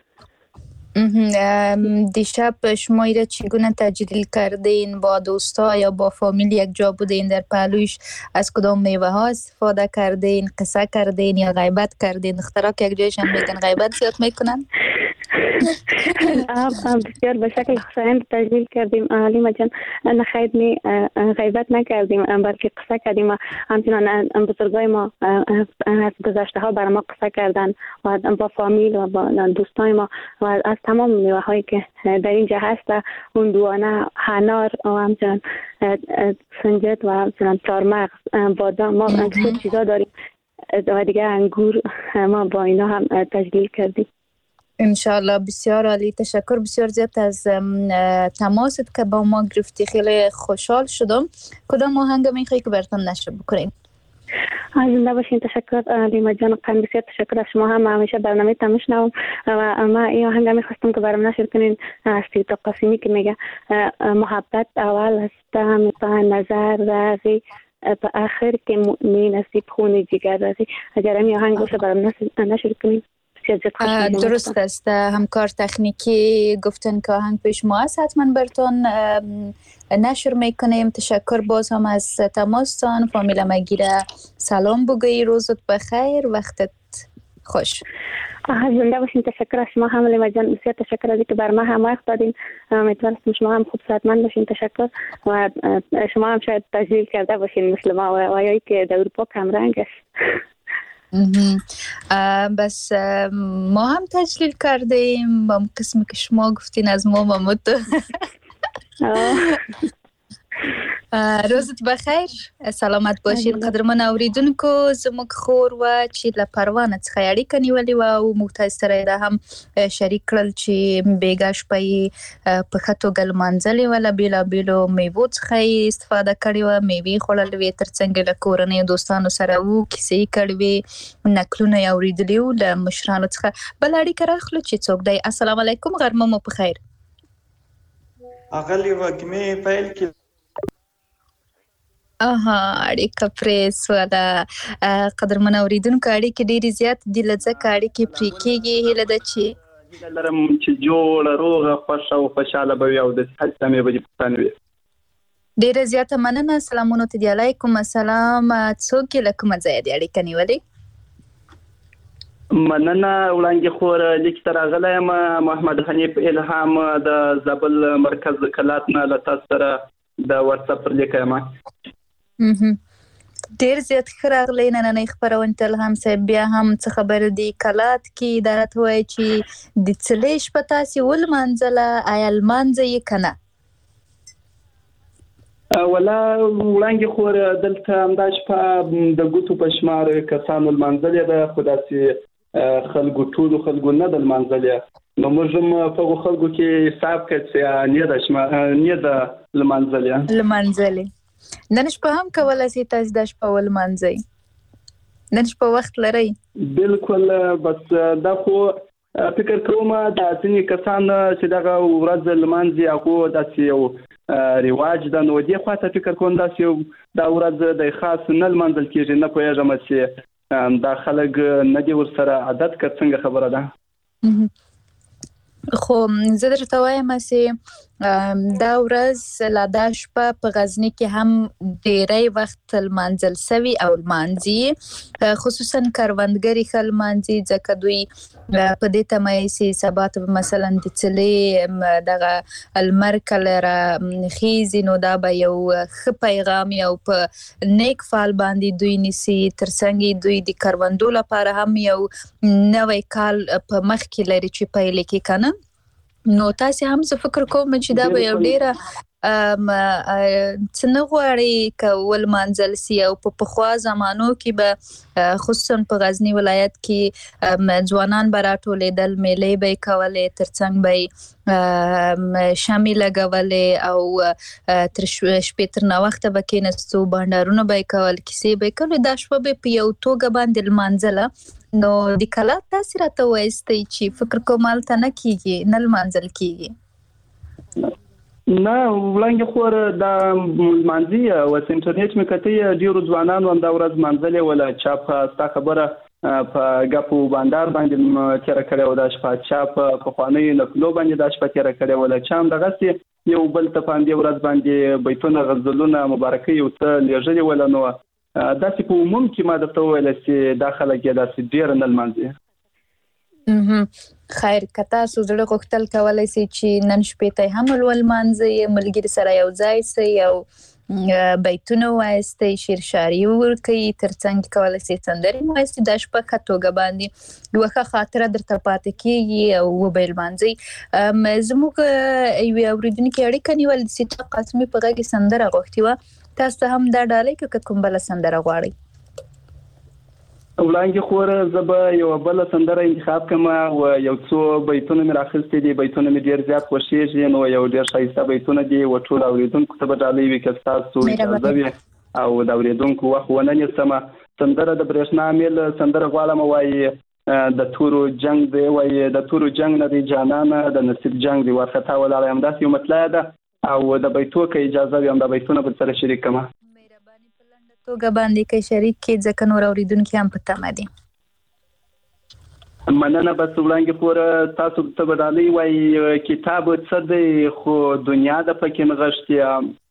دیشب شما ایره چگونه تجلیل کردین؟ با دوستا یا با فامیل یک جا بودین؟ در پهلویش از کدام میوه ها استفاده کردین؟ قصه کردین یا غیبت کردین؟ دخترها که یک جایش هم میگن غیبت زیاد میکنن. بسیار به شکل خوشایند تجلیل کردیم. حلیمه جان نخیر نی غیبت نکردیم بلکه قصه کردیم و همچنان بزرگای ما از گذشته ها بر ما قصه کردن و با فامیل و با دوستای ما و از تمام میوه هایی که در اینجا هست، هندوانه، انار و همچنان سنجد و همچنان چهارمغز، بادام، ما اکثر چیزا داریم و دیگه انگور ما با اینا هم تجلیل کردیم. انشالله. بسیار عالی، تشکر بسیار زیاد از تماست که با ما گرفتی، خیلی خوشحال شدم. کدام آهنگ میخوایی که براتون نشر بکنیم؟ زنده باشین. تشکر لیما جان، قن بسیار تشکر از شما. هم همیشه برنامه تا میشنوم و ما این آهنگ میخواستم که برام نشر کنین از سیتا قاسمی که میگه محبت اول است همه نظر رازی به آخر که مؤمن نصیب خون جگر رازی. اگر این آهنگ باشه برام نشر کنین. درست است. همکار تکنیکی گفتن که آهنگ پیش ما است، حتما براتون نشر میکنیم. تشکر باز هم از تماستان. فامیل مگیره سلام بگوی، روزت بخیر، وقتت خوش. زنده باشین. تشکر از شما هم لیما جان، بسیار تشکر از اینکه بر ما هم وقت دادین. امیدوارم شما هم خوب صحتمند باشین. تشکر و شما هم شاید تجلیل کرده باشین مثل ما و آیایی که در اروپا کم رنگ است. بس ما هم تجلیل کردیم با قسمی که شما گفتین از ما ماموت. روزت بخیر، سلامت باشین. قدرمن اوریدونکو زموږ خور و چې له پروانه څخه اړیکه نیولې وه او موږ تاسو سره دا هم شریک کړل چې بیګا شپه یې په ښه توګه لمانځلې وه، له بېلابېلو میوو څخه یې استفاده کړې وه، میوې خوړلې وې، تر څنګ له کورنۍ دوستانو سره وو، کیسې یې کړې وې، نکلونه یې اورېدلي وو له مشرانو څخه. بله اړیکه راخلو چې څوک دی. السلام علیکم، غرمه مو په خیر. اغلې وږمې پیل کې اها اړیکه پرې سوله. قدرمن اوریدونکو اړیکې ډېرې زیات دي، له ځکه اړیکې پرې کېږي. هیله ده چې هیله لرم چې جوړه روغه خوښه او خوشحاله به وي او د صحت سمې به دې پوښتنې وي. ډېره زیاته مننه. سلامونه ته دې علیکم السلام. څوک یې له کومه ځایه دې اړیکه نیولې؟ مننه وړاندې خور لیک ته راغلی یم. محمد حنیف الهام د زابل مرکز کلات نه له تاسو سره د واتساپ پر لیکه یم. ډیر زیات ښه راغلی. نننۍ خپرونې ته الهام صاحب بیا هم څه خبره دي کلات کې دا راته وایي چې د څلې شپه تاسې ولمانځله، آیا لمانځه یې که نه؟ ولا وړاندې خور دلته همدا شپه د ګوتو په شمار کسانو لمانځلې ده، خو داسې خلکو ټولو خلکو نه ده لمانځلې. نو موږ هم په هغو خلکو کې حساب کړ چې نه ده نه ده لمانځلې لمانځلې نن شپه هم کولی سئ تاسې دا شپه ولمانځئ؟ نن شپه وخت لرئ؟ بالکل. بس دا خو فکر کوم دا ځینې کسان چې دغه ورځ لمانځي هغو داسې یو رواج ده، نو دې خواته فکر کوم داسې دا ورځ د خاص نه لمانځل کېږي. نه پوهېږم چې دا خلک نه دي ورسره عادت که څنګه خبره ده. خو زه درته وایم چې دا ورځ لا دا شپه په غزني کې هم ډیری وخت لمانځل سوي او لمانځي، خصوصا کروندګري ښه لمانځي ځکه دوی په دې تمه سي سبا ته مثلا د څلې دغه المر کله را خیزي، نو دا به یو ښه پیغام یو په نیک فال باندې دوی نیسي، ترڅنګ دوی د کروندو لپاره هم یو نوی کال په مخ کې لري چې پیل کې کنه. نو تاسو هم زه فکر کوم چې دا به یو ډیره ام څنګه غواړي کول منځل سی او په پخوا زمانو کې به خصوصا په غزنی ولایت کې ځوانان براټولېدل، میلې به کولې، ترڅنګ به شامل لګولې او تر شپې تر نو وخت به کېنستو، بانډارونه به کول، کیسې به کول، دا شپه به په یو توګه باندې منځله. نو د کلا تاسو راته وایستئ چې فکر کومال ته نه کیږي، نه منځل کیږي؟ نه وړاندې خور د مانځي او انټرنیټ مې کته ډیرو ځوانانو هم دا ورځ منځلې ولا چا په ستا خبره په غپو بندر باندې تیر کړو، دا شپه چا په خواني نکلو باندې دا شپه تیر کړو ولا چا هم دغه یو بل ته باندې ورځ باندې بیتونه غزلونه مبارکي او ته لېږلې ولا نو دا چې په عموم کې ما درته ویل چې داخله کې دا چې ډیر نه لمانځي. خیر کتا سو زړه غوښتل کولای شي چې نن شپې ته هم ول مانځي، ملګری سره یو ځای سي او بیتونه وایستي، شعر شاعري ورکي، ترڅنګ کولای شي سندري وایستي، د شپه کتوګه باندې یو ښه خاطره درته پاتې کیږي او وبېل مانځي. زموږ یو اوریدونکو اړیکه نیول د سیتا قاسمي په غږی سندره غوښتي و، تاسو هم دا ډالۍ کې کوم بل سندره غواړئ؟ وړاندې خور زبا یو بل سندره انتخاب کوم او یو څو بیتونه مې راخستې دي، بیتونه مې ډیر زیات خوښیږي، نو یو ډیر ښایسته بیتونه دي و ټول اوریدونکو ته به ډالۍ وي که تاسو اجازه وي او د اوریدونکو وخت ونه نیسم. سندره د برېښنا میل سندره غواړم وایي د تورو جنگ دی، وایي د تورو جنگ نه دی جانانه د نصیب جنگ دی، ورخطا ولاړ یم، داسې یو مطلع ده او د بیتو که اجازه وي هم د بیتونه بل سره شریک کړم. توګه باندې کې شریک کې ځکه نور اوریدونکو هم په تمه دي. مننه. بس وړاندې خور تاسو ته بدالي وای کتاب څه دی خو دنیا د پکې نغښتیا،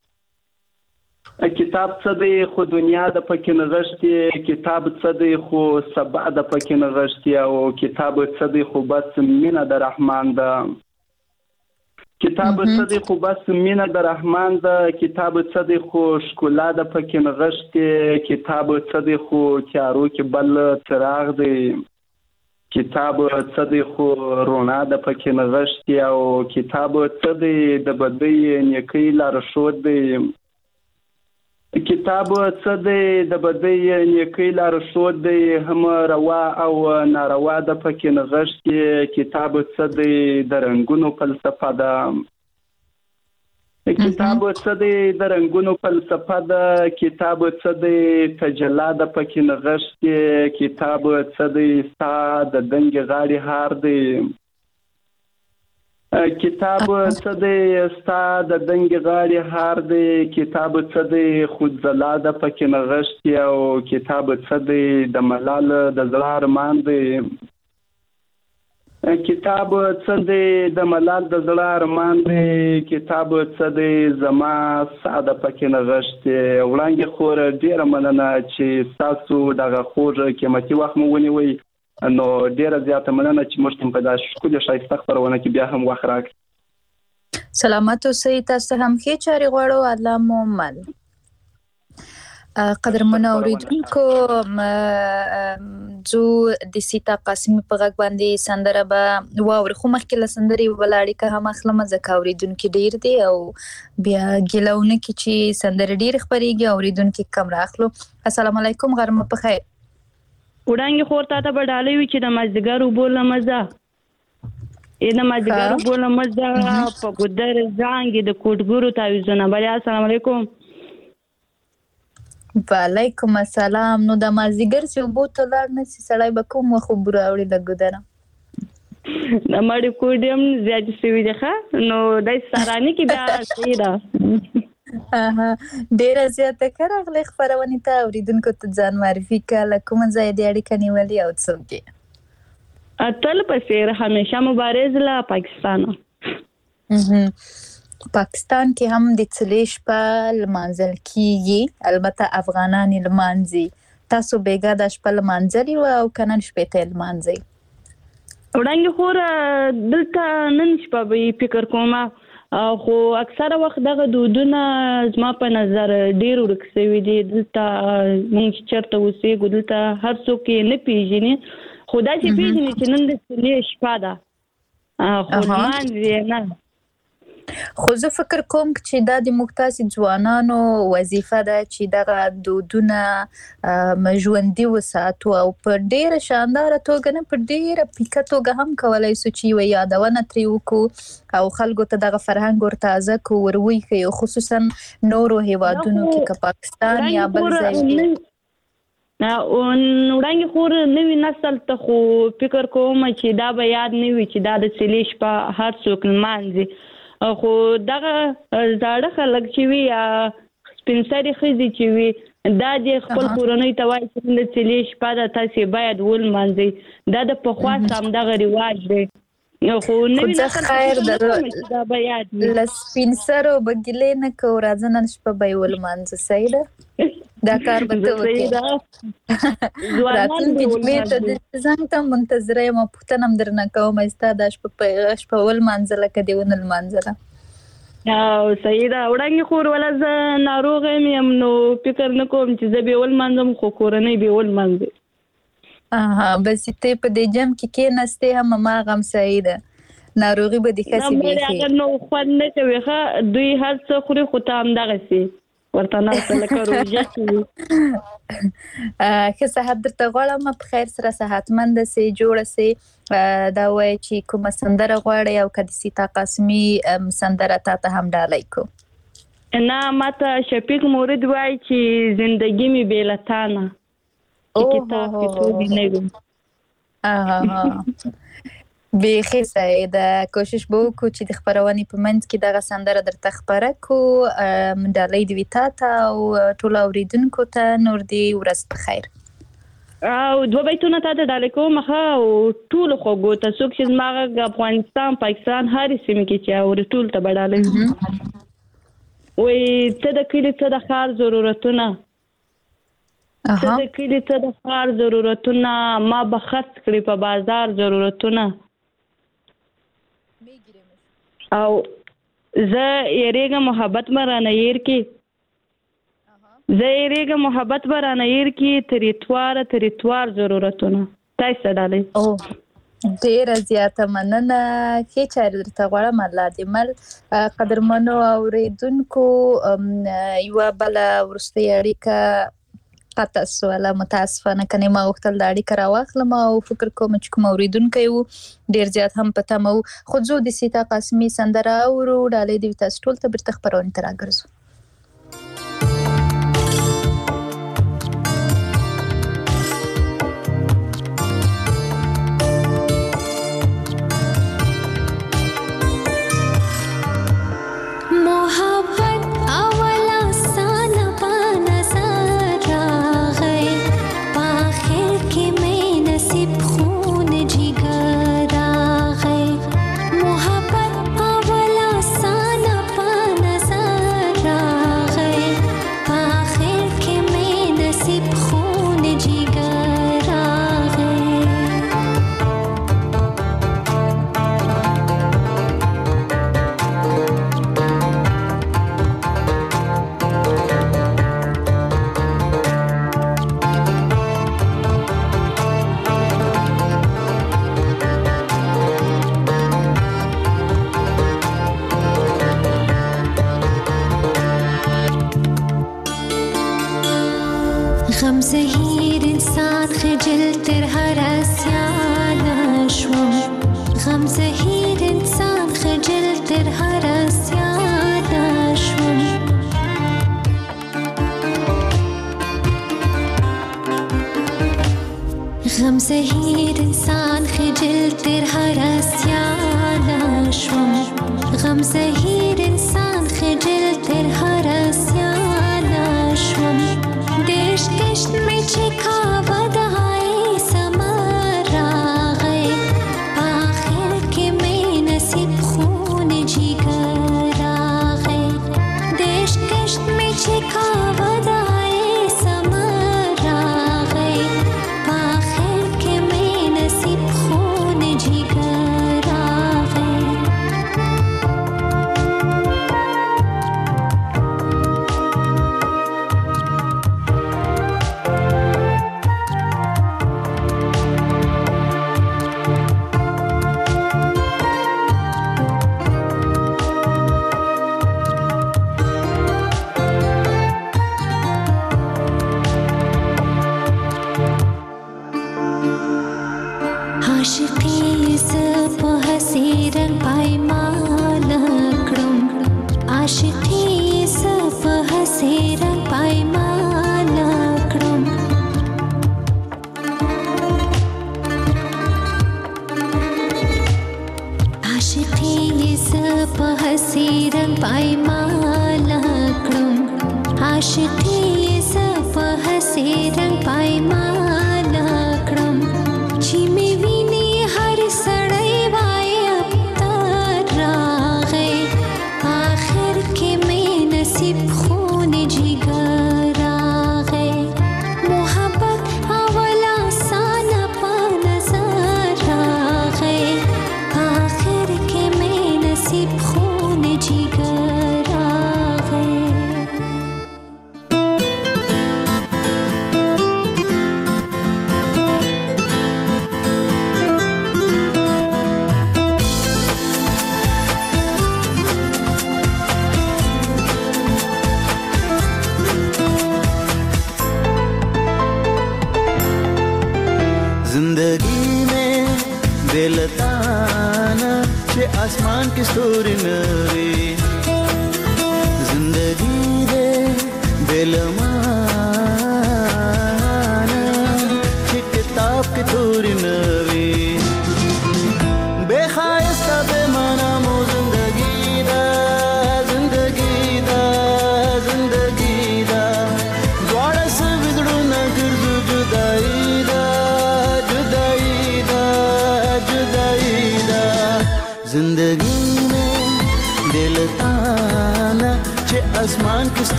کتاب څه دی خو دنیا د پکې نغښتیا، کتاب څه دی خو سبا د پکې نغښتیا، او کتاب څه دی خو بس مینه د رحمان ده، کتاب څه دی خو بس مینه د رحمان ده، کتاب څه دی خو ښکلا د پکې نغښتې، کتاب څه دی خو تیارو کې بل څراغ دی، کتاب څه دی خو رڼا د پکې نغښتې، او کتاب څه دی د بدۍ نیکۍ لارښود دی، کتاب څه دی د بدۍ نیکۍ لارښود دی، هم روا او ناروا د پکې نغښتې، کتاب څه دی د رنګونو فلسفه ده، کتاب څه دی د رنګونو فلسفه ده، کتاب څه دی تجلا د پکې نغښتې، کتاب څه دی ستا د دنګې غاړې هار دی، کتاب څه دی ستا د دنګې غاړې هار دی، کتاب څه دی خود ځلا د پکې نغښتې، او کتاب څه دی د ملال د زړه ارمان دی، کتاب څه دی د ملال د زړه ارمان دی، کتاب څه دی زما سا د پکې نغښتې. وړاندې خور ډیره مننه چې تاسو دغه خوږ قیمتي وخت مو ونیوئ، نو ډیره زیاته مننه چې موږ ته په دا ښکلې ښایسته خپرونه کې بیا هم وخت راکړئ. سلامت اوسئ، تاسو هم ښې چارې غواړو، الله مو مل. قدرمن اوریدونکو جو د سیتا قاسمي په غږ باندې سندره به واوري، خو مخکې له سندرې ولا اړیکه هم اخلم ځکه اوریدونکو ډیر دي او بیا ګیلونه کې چې سندره ډیر خبريږي اوریدونکو کم راخلو. السلام علیکم، غرمه په خیر. وړاندې خور ته به ډالۍ وي چې د مازدیګر وبوله مزه ای د مازدیګر وبوله مزه په ګودر زانګي د کوټګورو تعویذونه. بل السلام علیکم. وعلیکم السلام. نو د مازدیګر چې وبو ته لاړ نسی سړی به کوم خبره اوري د ګودره د مړی کوډیم زیات سوي ده، نو د سارانی کې بیا صحیح ده. اها ډیر زیاته کړه خبرونه ته اوریدونکو ته ځان معرفي کړه، کوم ځای دی اړیکه نیولې او څوک دی؟ اتل پسې همیشه مبارز له پاکستان. پاکستان کې هم د څلې شپه لمانځل کیږي، البته افغانان یې لمانځي. تاسو بیګا د شپه لمانځلي و او کنن شپې ته لمانځي؟ وړاندې خور دلته نن شپه به فکر کوم، خو اکثره وخت دغه دودونه زما په نظر ډیر ورک شوي دي. دلته موږ چېرته اوسېږو دلته هر څوک یې نه پیژني، خو داسې پیژني چې نن د څلې شپه ده، خو لمانځي نه. خو زه فکر کوم چې دا د موږ تاسې ځوانانو وظیفه ده چې دغه دودونه ژوندي وساتو او په ډیره شانداره توګه، نه په ډیره پیکه توګه هم کولی سو چې یوه یادونه ترې وکړو او خلکو ته دغه فرهنګ ور تازه کړو، ور وښیو، خصوصا نورو هیوادونو کې که پاکستان یا بل ځای وي. وړاندې خور نوي نسل ته خو فکر کوم چې دا به یاد نه وي چې دا د څلې شپه هر څوک لمانځي، خو دغه زاړه خلک چې وي یا سپین سرې ښځې چې وي دا د خپل کورنۍ ته وایي چې د څلې شپه ده تاسې باید ولمانځئ. دا د پخوا همدغه رواج دی، خو نوي نسل چې دا به یاد وي. له سپین سرو به ګیلې نه کوو، راځه نن شپه به یې ولمانځه. صحیح ده، دا کار به ته وکړې. راتلونکي جمعې ته د زنګ ته منتظره یم او پوښتنه هم درنه کوم چې ستا دا شپه ولمانځله که دې ونه لمانځله. صحیح ده. وړاندې خور ولا زه ناروغه یم نو فکر نه کوم چې زه به ولمانځم، خو کورنۍ به ولمانځي. بس ته په دې جمع کې کېناستې هم هماغه هم صحیح ده، ناروغي به دې ښه سي بیخي. نو خوند نه کوي، ښه دوی هر څه خوري خو ته همدغسې ورته ناسته لکه روژه کې. ښه صحت درته غواړم، په خیر سره صحتمنده سې، جوړه سې. دا وایي چې کومه سندره غواړئ او که د سیتا قاسمي سندره تا ته هم ډالۍ کو؟ نه، ما ته شفیق مورد وایي چې زندگی می بې له تا نه کتاب کې ټولې نه وي. بیخي صحیح ده. کوشش به وکړو چې د خپرونې په منځ کې دغه سندره درته خپره کړو. ډالۍ دې وي تا ته او ټولو اورېدونکو ته. نور دې ورځ په خیر. او دوه بیتونه تا ته ډالۍ کوم ښه، او ټولو خوږو ته، څوک چې زما غږ افغانستان، پاکستان، هرې سیمې کې چې اوري ټولو ته به ډالۍ وایي. څه د کلي څه د ښار ضرورتونه، څه د کلي څه د ښار ضرورتونه، ما به خرڅ کړي په بازار ضرورتونه. او زه یریږم محبت به رانه هیر کړي، زه یریږم محبت به رانه هیر کړي، تر اتواره تر اتوار ضرورتونه. تاسو څه ډالۍ؟ ډېره زیاته مننه. ښې چارې درته غواړم. الله دې مل. قدرمنو اورېدونکو، یوه بله وروستۍ اړیکه قطع سوله، متاسفانه کنې ما غوښتل د اړیکه راواخلم او فکر کوم چې کوم اورېدونکی و ډېر زیات هم په تمه و. خو ځو د سیتا قاسمي سندره اورو. ډالۍ دې وي تاسو ټول ته. بیرته خپرونې ته راګرځو. मोहब्बत अवला सा न पा नजर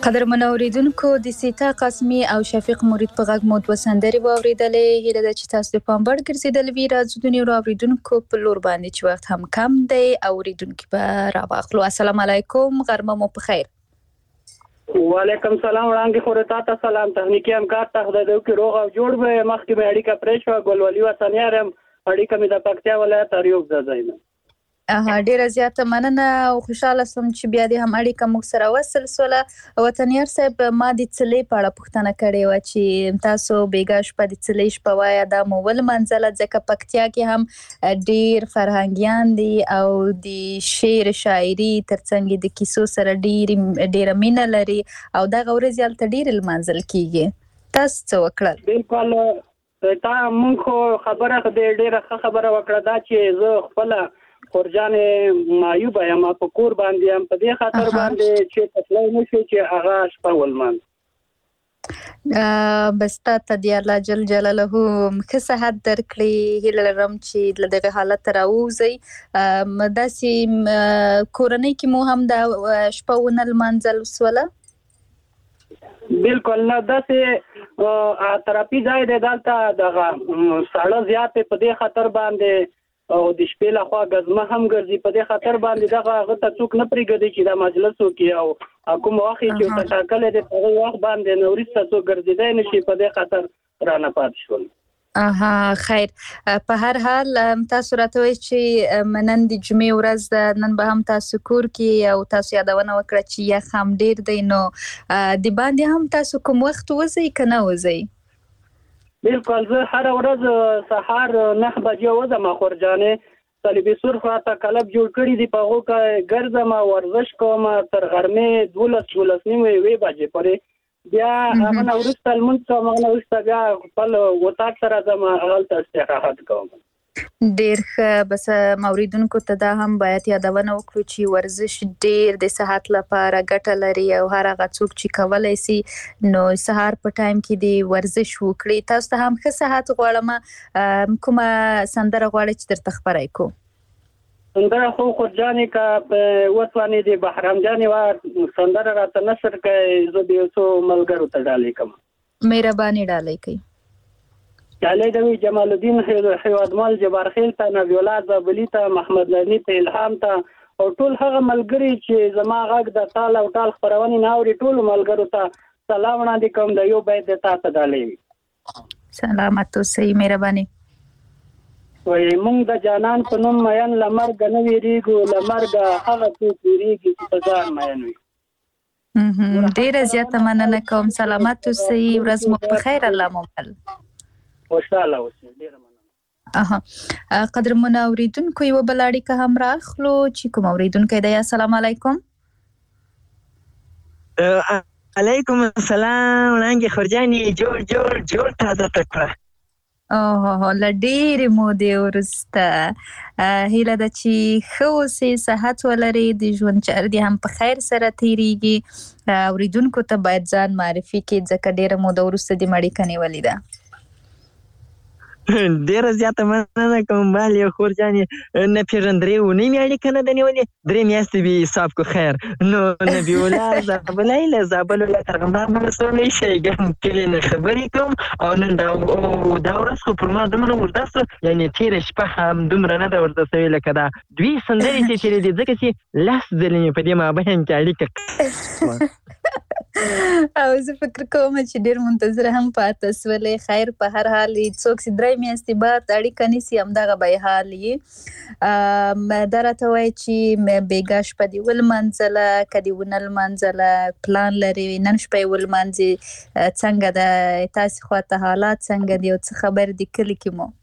قدرمن اوریدونکو د سیتا قاسمی او شفیق مرید په غږ مو دوه سندرې واوریدلې. هیله ده چې تاسو د پام وړ ګرځیدل وي. راځو د نورو اوریدونکو په لور باندې چې وخت هم کم دی. اوریدونکو به راواخلو. السلام علیکم، غرمه مو په خیر. وعلیکم سلام وړاندې خو ته تاسو سلام تخنیکی همکار ته خدای دې وکړي روغ او جوړ به. مخکې مې اړیکه پرې شوه، ګلولي وطنیارم، اړیکه مې د پکتیا ولایت اریوب ځای نه. اها ډیره زیاته مننه او خوشاله سم چې بیا دې هم اړیکه موږ سره وصل سوله. وطنیار صاحب، ما د څلې په اړه پوښتنه کړې و چې تاسو بیګا شپه د څلې شپه وایي دا مو ول منځله، ځکه پکتیا کې هم ډیر فرهنګیان دي او د شعر شاعري ترڅنګ د کیسو سره ډیر ډیره مینه لري او دغه ورځ هلته ډیر لمانځل کیږي. تاسو څه وکړل؟ بالکل تا مونږ خو خبره دې ډیره ښه خبره وکړه دا چې زه خپل خورجانې مایوبه یم په کور باندې یم په دې خاطر باندې چې تسلی نه شي چې هغه شپه ولمانځ. بس تا ته د الله جل جلاله ښه صحت درکړي. هیله لرم چې له دغه حالت راووځئ. داسې کورنۍ کې مو هم دا شپه ونه لمانځل سوله؟ بالکل نه، داسې تراپي ځای دی دلته دغه ساړه زیات په دې خاطر باندې او د شپې لخوا ګزمه هم ګرځي په دې خاطر باندې دغه هغه ته څوک نه پرېږدي چې دا مجلس وکړي او کوم وخت چې ورته ټاکلی دی په هغه وخت باندې نه وروسته څوک ګرځېدی نه شي، په دې خاطر رانه پاتې شول. اها خیر. په هر حال تاسو راته وایئ چې نن د جمعې ورځ ده، نن به هم تاسو کور کې او تاسو یادونه وکړه چې یخ هم ډیر دی، نو د باندې هم تاسو کوم وخت وځئ که نه وځئ؟ بالکل زه هر ورځ سهار نه بجې وځم خورجانې صلیبي سور خواته کلب جوړ کړي دي، په هغو کې ګرځم ورزش کوم تر غرمې دولس دولس نیمې یوې بجې پورې. بیا هغه نه وروسته لمونځ کوم، هغه نه وروسته بیا خپل وطاق سره ځم هلته استراحت کوم. ډیر ښه. بس اوریدونکو ته دا هم باید یادونه وکړو چې ورزش ډیر د صحت لپاره ګټه لري او هر هغه څوک چې کولی سي نو سهار په ټایم کې د ورزش وکړي. تاسو ته هم ښه صحت غواړم. کومه سندره غواړئ چې درته خپره کړو؟ سندره خو خورجانې که وتوانې د بهرام جانې وه سندره راته نشر کړئ، زه د یو څو ملګرو ته ډالۍ کوم. مهرباني ډالۍ کوي. ډالۍ دوي جمال الدین حیوادمال جبارخیل ته، نبی الله زابلی ته، محمد لانی ته، الهام ته او ټول هغه ملګري چې زما غږ د تال او ټال خپرونې نه اوري ټولو ملګرو ته سلام وړاندې کوم. د یو بیت د تا ته ډالۍ وي. سلامت اوسئ، مهرباني. وایي موږ د جانان په نوم مین له مرګه نه ویریږو، له مرګه هغه څوک ویریږي چې په ځان مین وي. ډیره زیاته مننه کوم. سلامت اوسئ، ورځ مو په خیر. الله مو بل خوشاله اوسئ. ډیره مننه. اها قدرمن اوریدونکو یو بل اړیکه هم راخلو چې کوم اوریدونکو دی. السلام علیکم. علیکم السلام. وړاندې خورجانې جوړ جوړ جوړ تازه تکړه. اوه له ډېرې مودې وروسته هیله ده چې ښه اوسئ، صحت ولرئ، د ژوند چارې دې هم په خیر سره تېرېږي. اوریدونکو ته باید ځان معرفي کړي ځکه ډېره موده وروسته دې اړیکه نیولې ده. ډیره زیاته مننه کوم. بال یو خورجانې نه پېژن درې اونۍ مې اړیکه نه ده نیولې، درې میاشتې وي صاحب کو خیر. نو نبي الله زابلی له زابل ولایت ارغنداب ولسوالۍ شیګم کلي نه خبرې کوم او نن دا دا ورځ خو پر ما دومره اوږده سوه، یعنې تېره شپه هم دومره نه ده ورته سوې لکه دا دوې سندرې چې تېرې دي، ځکه چې لس ځلې مې په دې مابین کې اړیکه او زه فکر کوم چې ډیر منتظره هم پاتې سولې. خیر په هر حال څوک چې درې میاشتې بعد اړیکه نیسي همدغه به یې حال وي. دا راته وایي چې بیګا شپه دې ولمانځله که دې ونه لمانځله، پلان لري نن شپه یې ولمانځي. څنګه ده تاسې خواته حالات څنګه دي او څه خبر دي کلي کې مو؟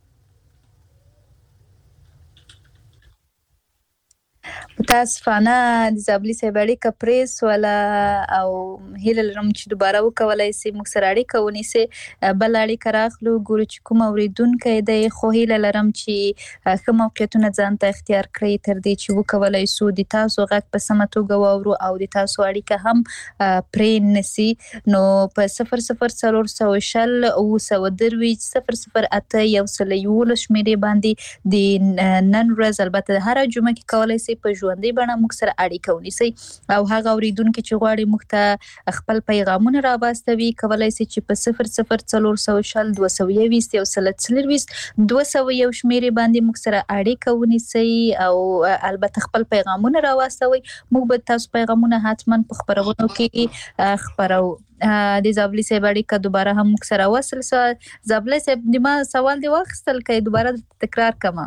متاسفانه د زابلي صاحب اړیکه پرې سوله او هیله لرم چې دوباره وکولی سي موږ سره اړیکه ونیسي. بل اړیکه راخلو، ګورو چې کوم اورېدونکی دی، خو هیله لرم چې ښه موقعیتونه ځان ته اختیار کړئ تر دې چې وکولی سو د تاسو غږ په سمه توګه واورو او د تاسو اړیکه هم پرې نسي. نو په صفر صفر څلور سوه شل اووه سوه درویشت صفر صفر اته یو سل یولس شمېرې باندې د نن ورځ البته هره جمعه کې کولی سي په ژوند ژوندۍ بڼه موږ سره اړیکه ونیسئ او هغه اوریدونکي چې غواړي موږ ته خپل پیغامونه راواستوي کولی شي چې په صفر صفر څلور سوه شل دوه سوه یویشت یو سل څلرویشت دوه سوه یو شمېرې باندې موږ سره اړیکه ونیسئ او البته خپل پیغامونه راواستوي. موږ به تاسو پیغامونه حتما په خپرونو کې خپرو. د زابلی صاحب اړیکه دوباره هم موږ سره وصل سو. زابلی صاحب نیمه سوال دی واخیستل که دوباره تکرار کما؟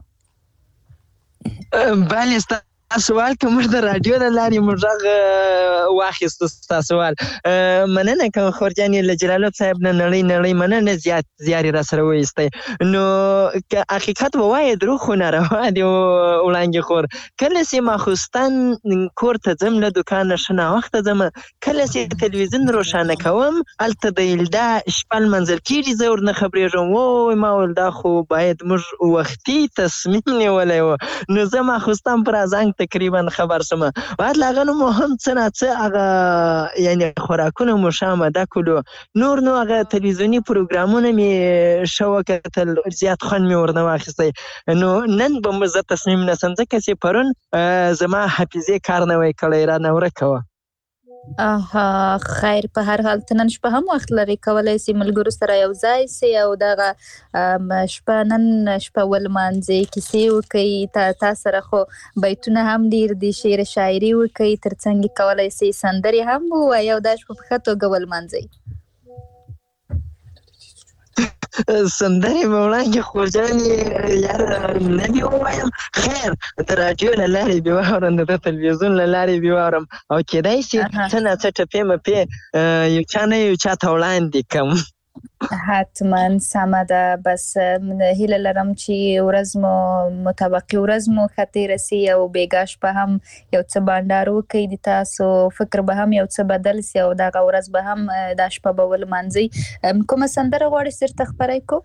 بله سوال که موږ د رادیو د لارې موږ غږ واخیستو ستا سوال. مننه کوم خورجانې له جلالب صاحب نه نړۍ نړۍ مننه زیات زیارې را سره وایستی. نو که حقیقت ووایې دروغ خو ناروا دي وړانګې خور. کله چې ماخوستن کور ته ځم له دوکانه ښه ناوخته ځم کله چې تلویزیون روښانه کوم هلته د یلدا شپه لمنځل کېږي زه ورنه خبرېږم ووی ما ویل دا خو باید موږ وختي تصمیم نیولی و. نو زه ماخوستن پر ازانګ تقریبا خبر شم بعد لاغه نو مهم څه نه څه هغه یعنی خوراکونه مو شامده کړو نور نو هغه تلویزیوني پروګرامونه مې ښه وکتل زیات خوند مې ورنه واخیستی. نو نن به مو زه تصمیم نیسم ځکه چې پرون زما حافظې کار نه وی کړی رانه ورکه وه. اها خیر په هر حال ته نن شپه هم وخت لري کولی شي ملګرو سره یو ځای سي او دغه شپه نن شپه ولمانځئ کیسې وکړئ تا سره خو بیتونه هم ډېر دي شعر شاعري وکړئ تر څنګ کولی شي سندرې هم ووایي او دا شپه په ښه توګه ولمانځئ. سندرې به وړانګې خورجانې یاره نه دې ووایم خیر د راډیو له لارې دې واورم د تلویزیون له لارې دې واورم او کیدای شي څه نه څه ټپې مپې یو چا نه یو چا ته وړاندې کړم. حتما سمه ده بس هیله لرم چې ورځ مو مطابقي ورځ مو ښه تېره سي او بېګا شپه هم یو څه بانډار وکړئ د تاسو فکر به هم یو څه بدل سي او دغه ورځ به هم دا شپه به ولمانځئ. کومه سندره غواړئ سرته خپره کړو؟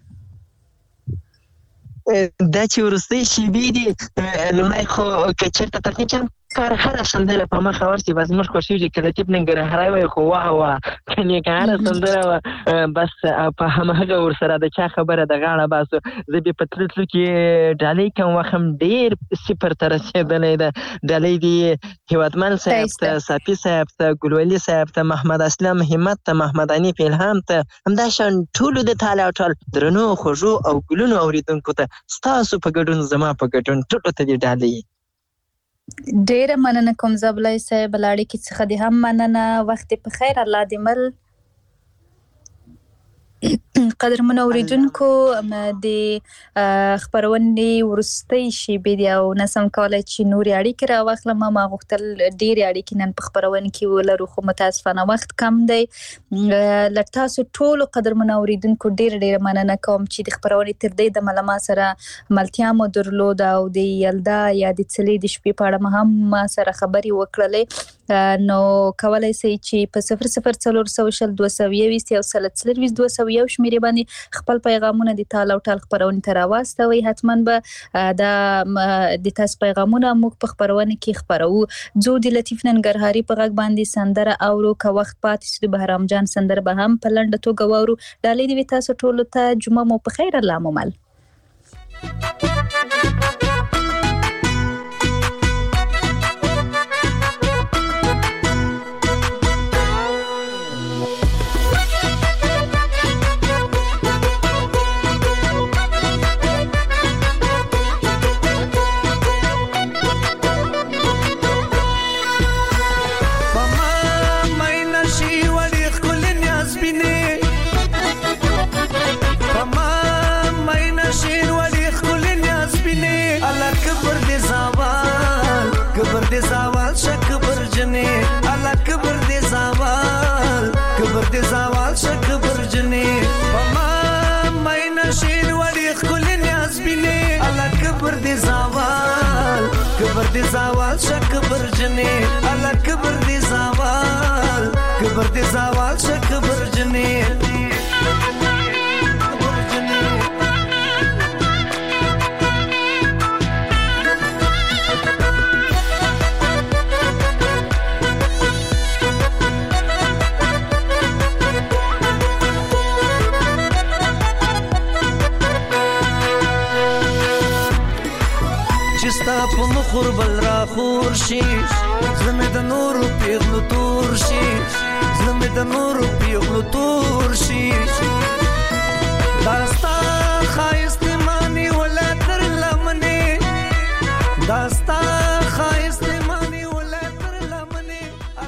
دا چې وروستۍ شېبې دي لومړی خو که چېرته تخنیک کار هره سندره په مخه ورسي بس موږ خوښېږي که لطیف ننګرهاری وایي خو واه واه کنې که هره سندره وه بس په همهغه ورسره د چا خبره د غاړه باسو. زه بیا په تلو تلو کې ډالۍ کوم وخت هم ډېر صفر ته رسېدلی ده. ډالۍ دي هیوادمل صاحب ته صافي صاحب ته ګلولي صاحب ته محمد اسلم همت ته محمد حنیف الهام ته همداشان ټولو د تال او ټال درنو خوږو او ګلونو اورېدونکو ته ستاسو په ګډون زما په ګډون ټولو ته دې ډالۍ. ډیره مننه کوم زابلی صاحب له اړیکې څخه دې هم مننه وخت په خیر الله دې مل. قدرمنو اوریدونکو د خپرونې وروستۍ شېبې دي او نسم کولی چې نورې اړیکې راواخلم. ما غوښتل ډېرې اړیکې نن په خپرونې کې ولرو خو متاسفانه وخت کم دی. له تاسو ټولو قدرمنو اوریدونکو ډېره ډېره مننه کوم چې د خپرونې تر دې دمه له ما سره ملتیا مو درلوده او د یلدا یا د څلې د شپې په اړه مو هم ما سره خبرې وکړلې. نو کولی شئ چې په صفر صفر څلور سوه شل دوه سوه یویشت یو سل څلرویشت دوه سوه یو شمېرې باندې خپل پیغامونه د تال او ټال خپرونې ته راواستوئ. حتما به دا د تاسو پیغامونه موږ په خپرونه کې خپروو. ځو د لطیف ننګرهاري په غږ باندې سندره اورو که وخت پاتې شو د بهرام جان سندره به هم په لنډه توګه واورو. ډالۍ دې وي تاسو ټولو ته جمعه مو په خیر الله مو مل. کبر دی زوال شک برجنی الا کبر دی زوال کبر دی زوال شک برجنی خور شي زړه مې د نورو پیغلو تور شي زړه مې د نورو پیغلو تور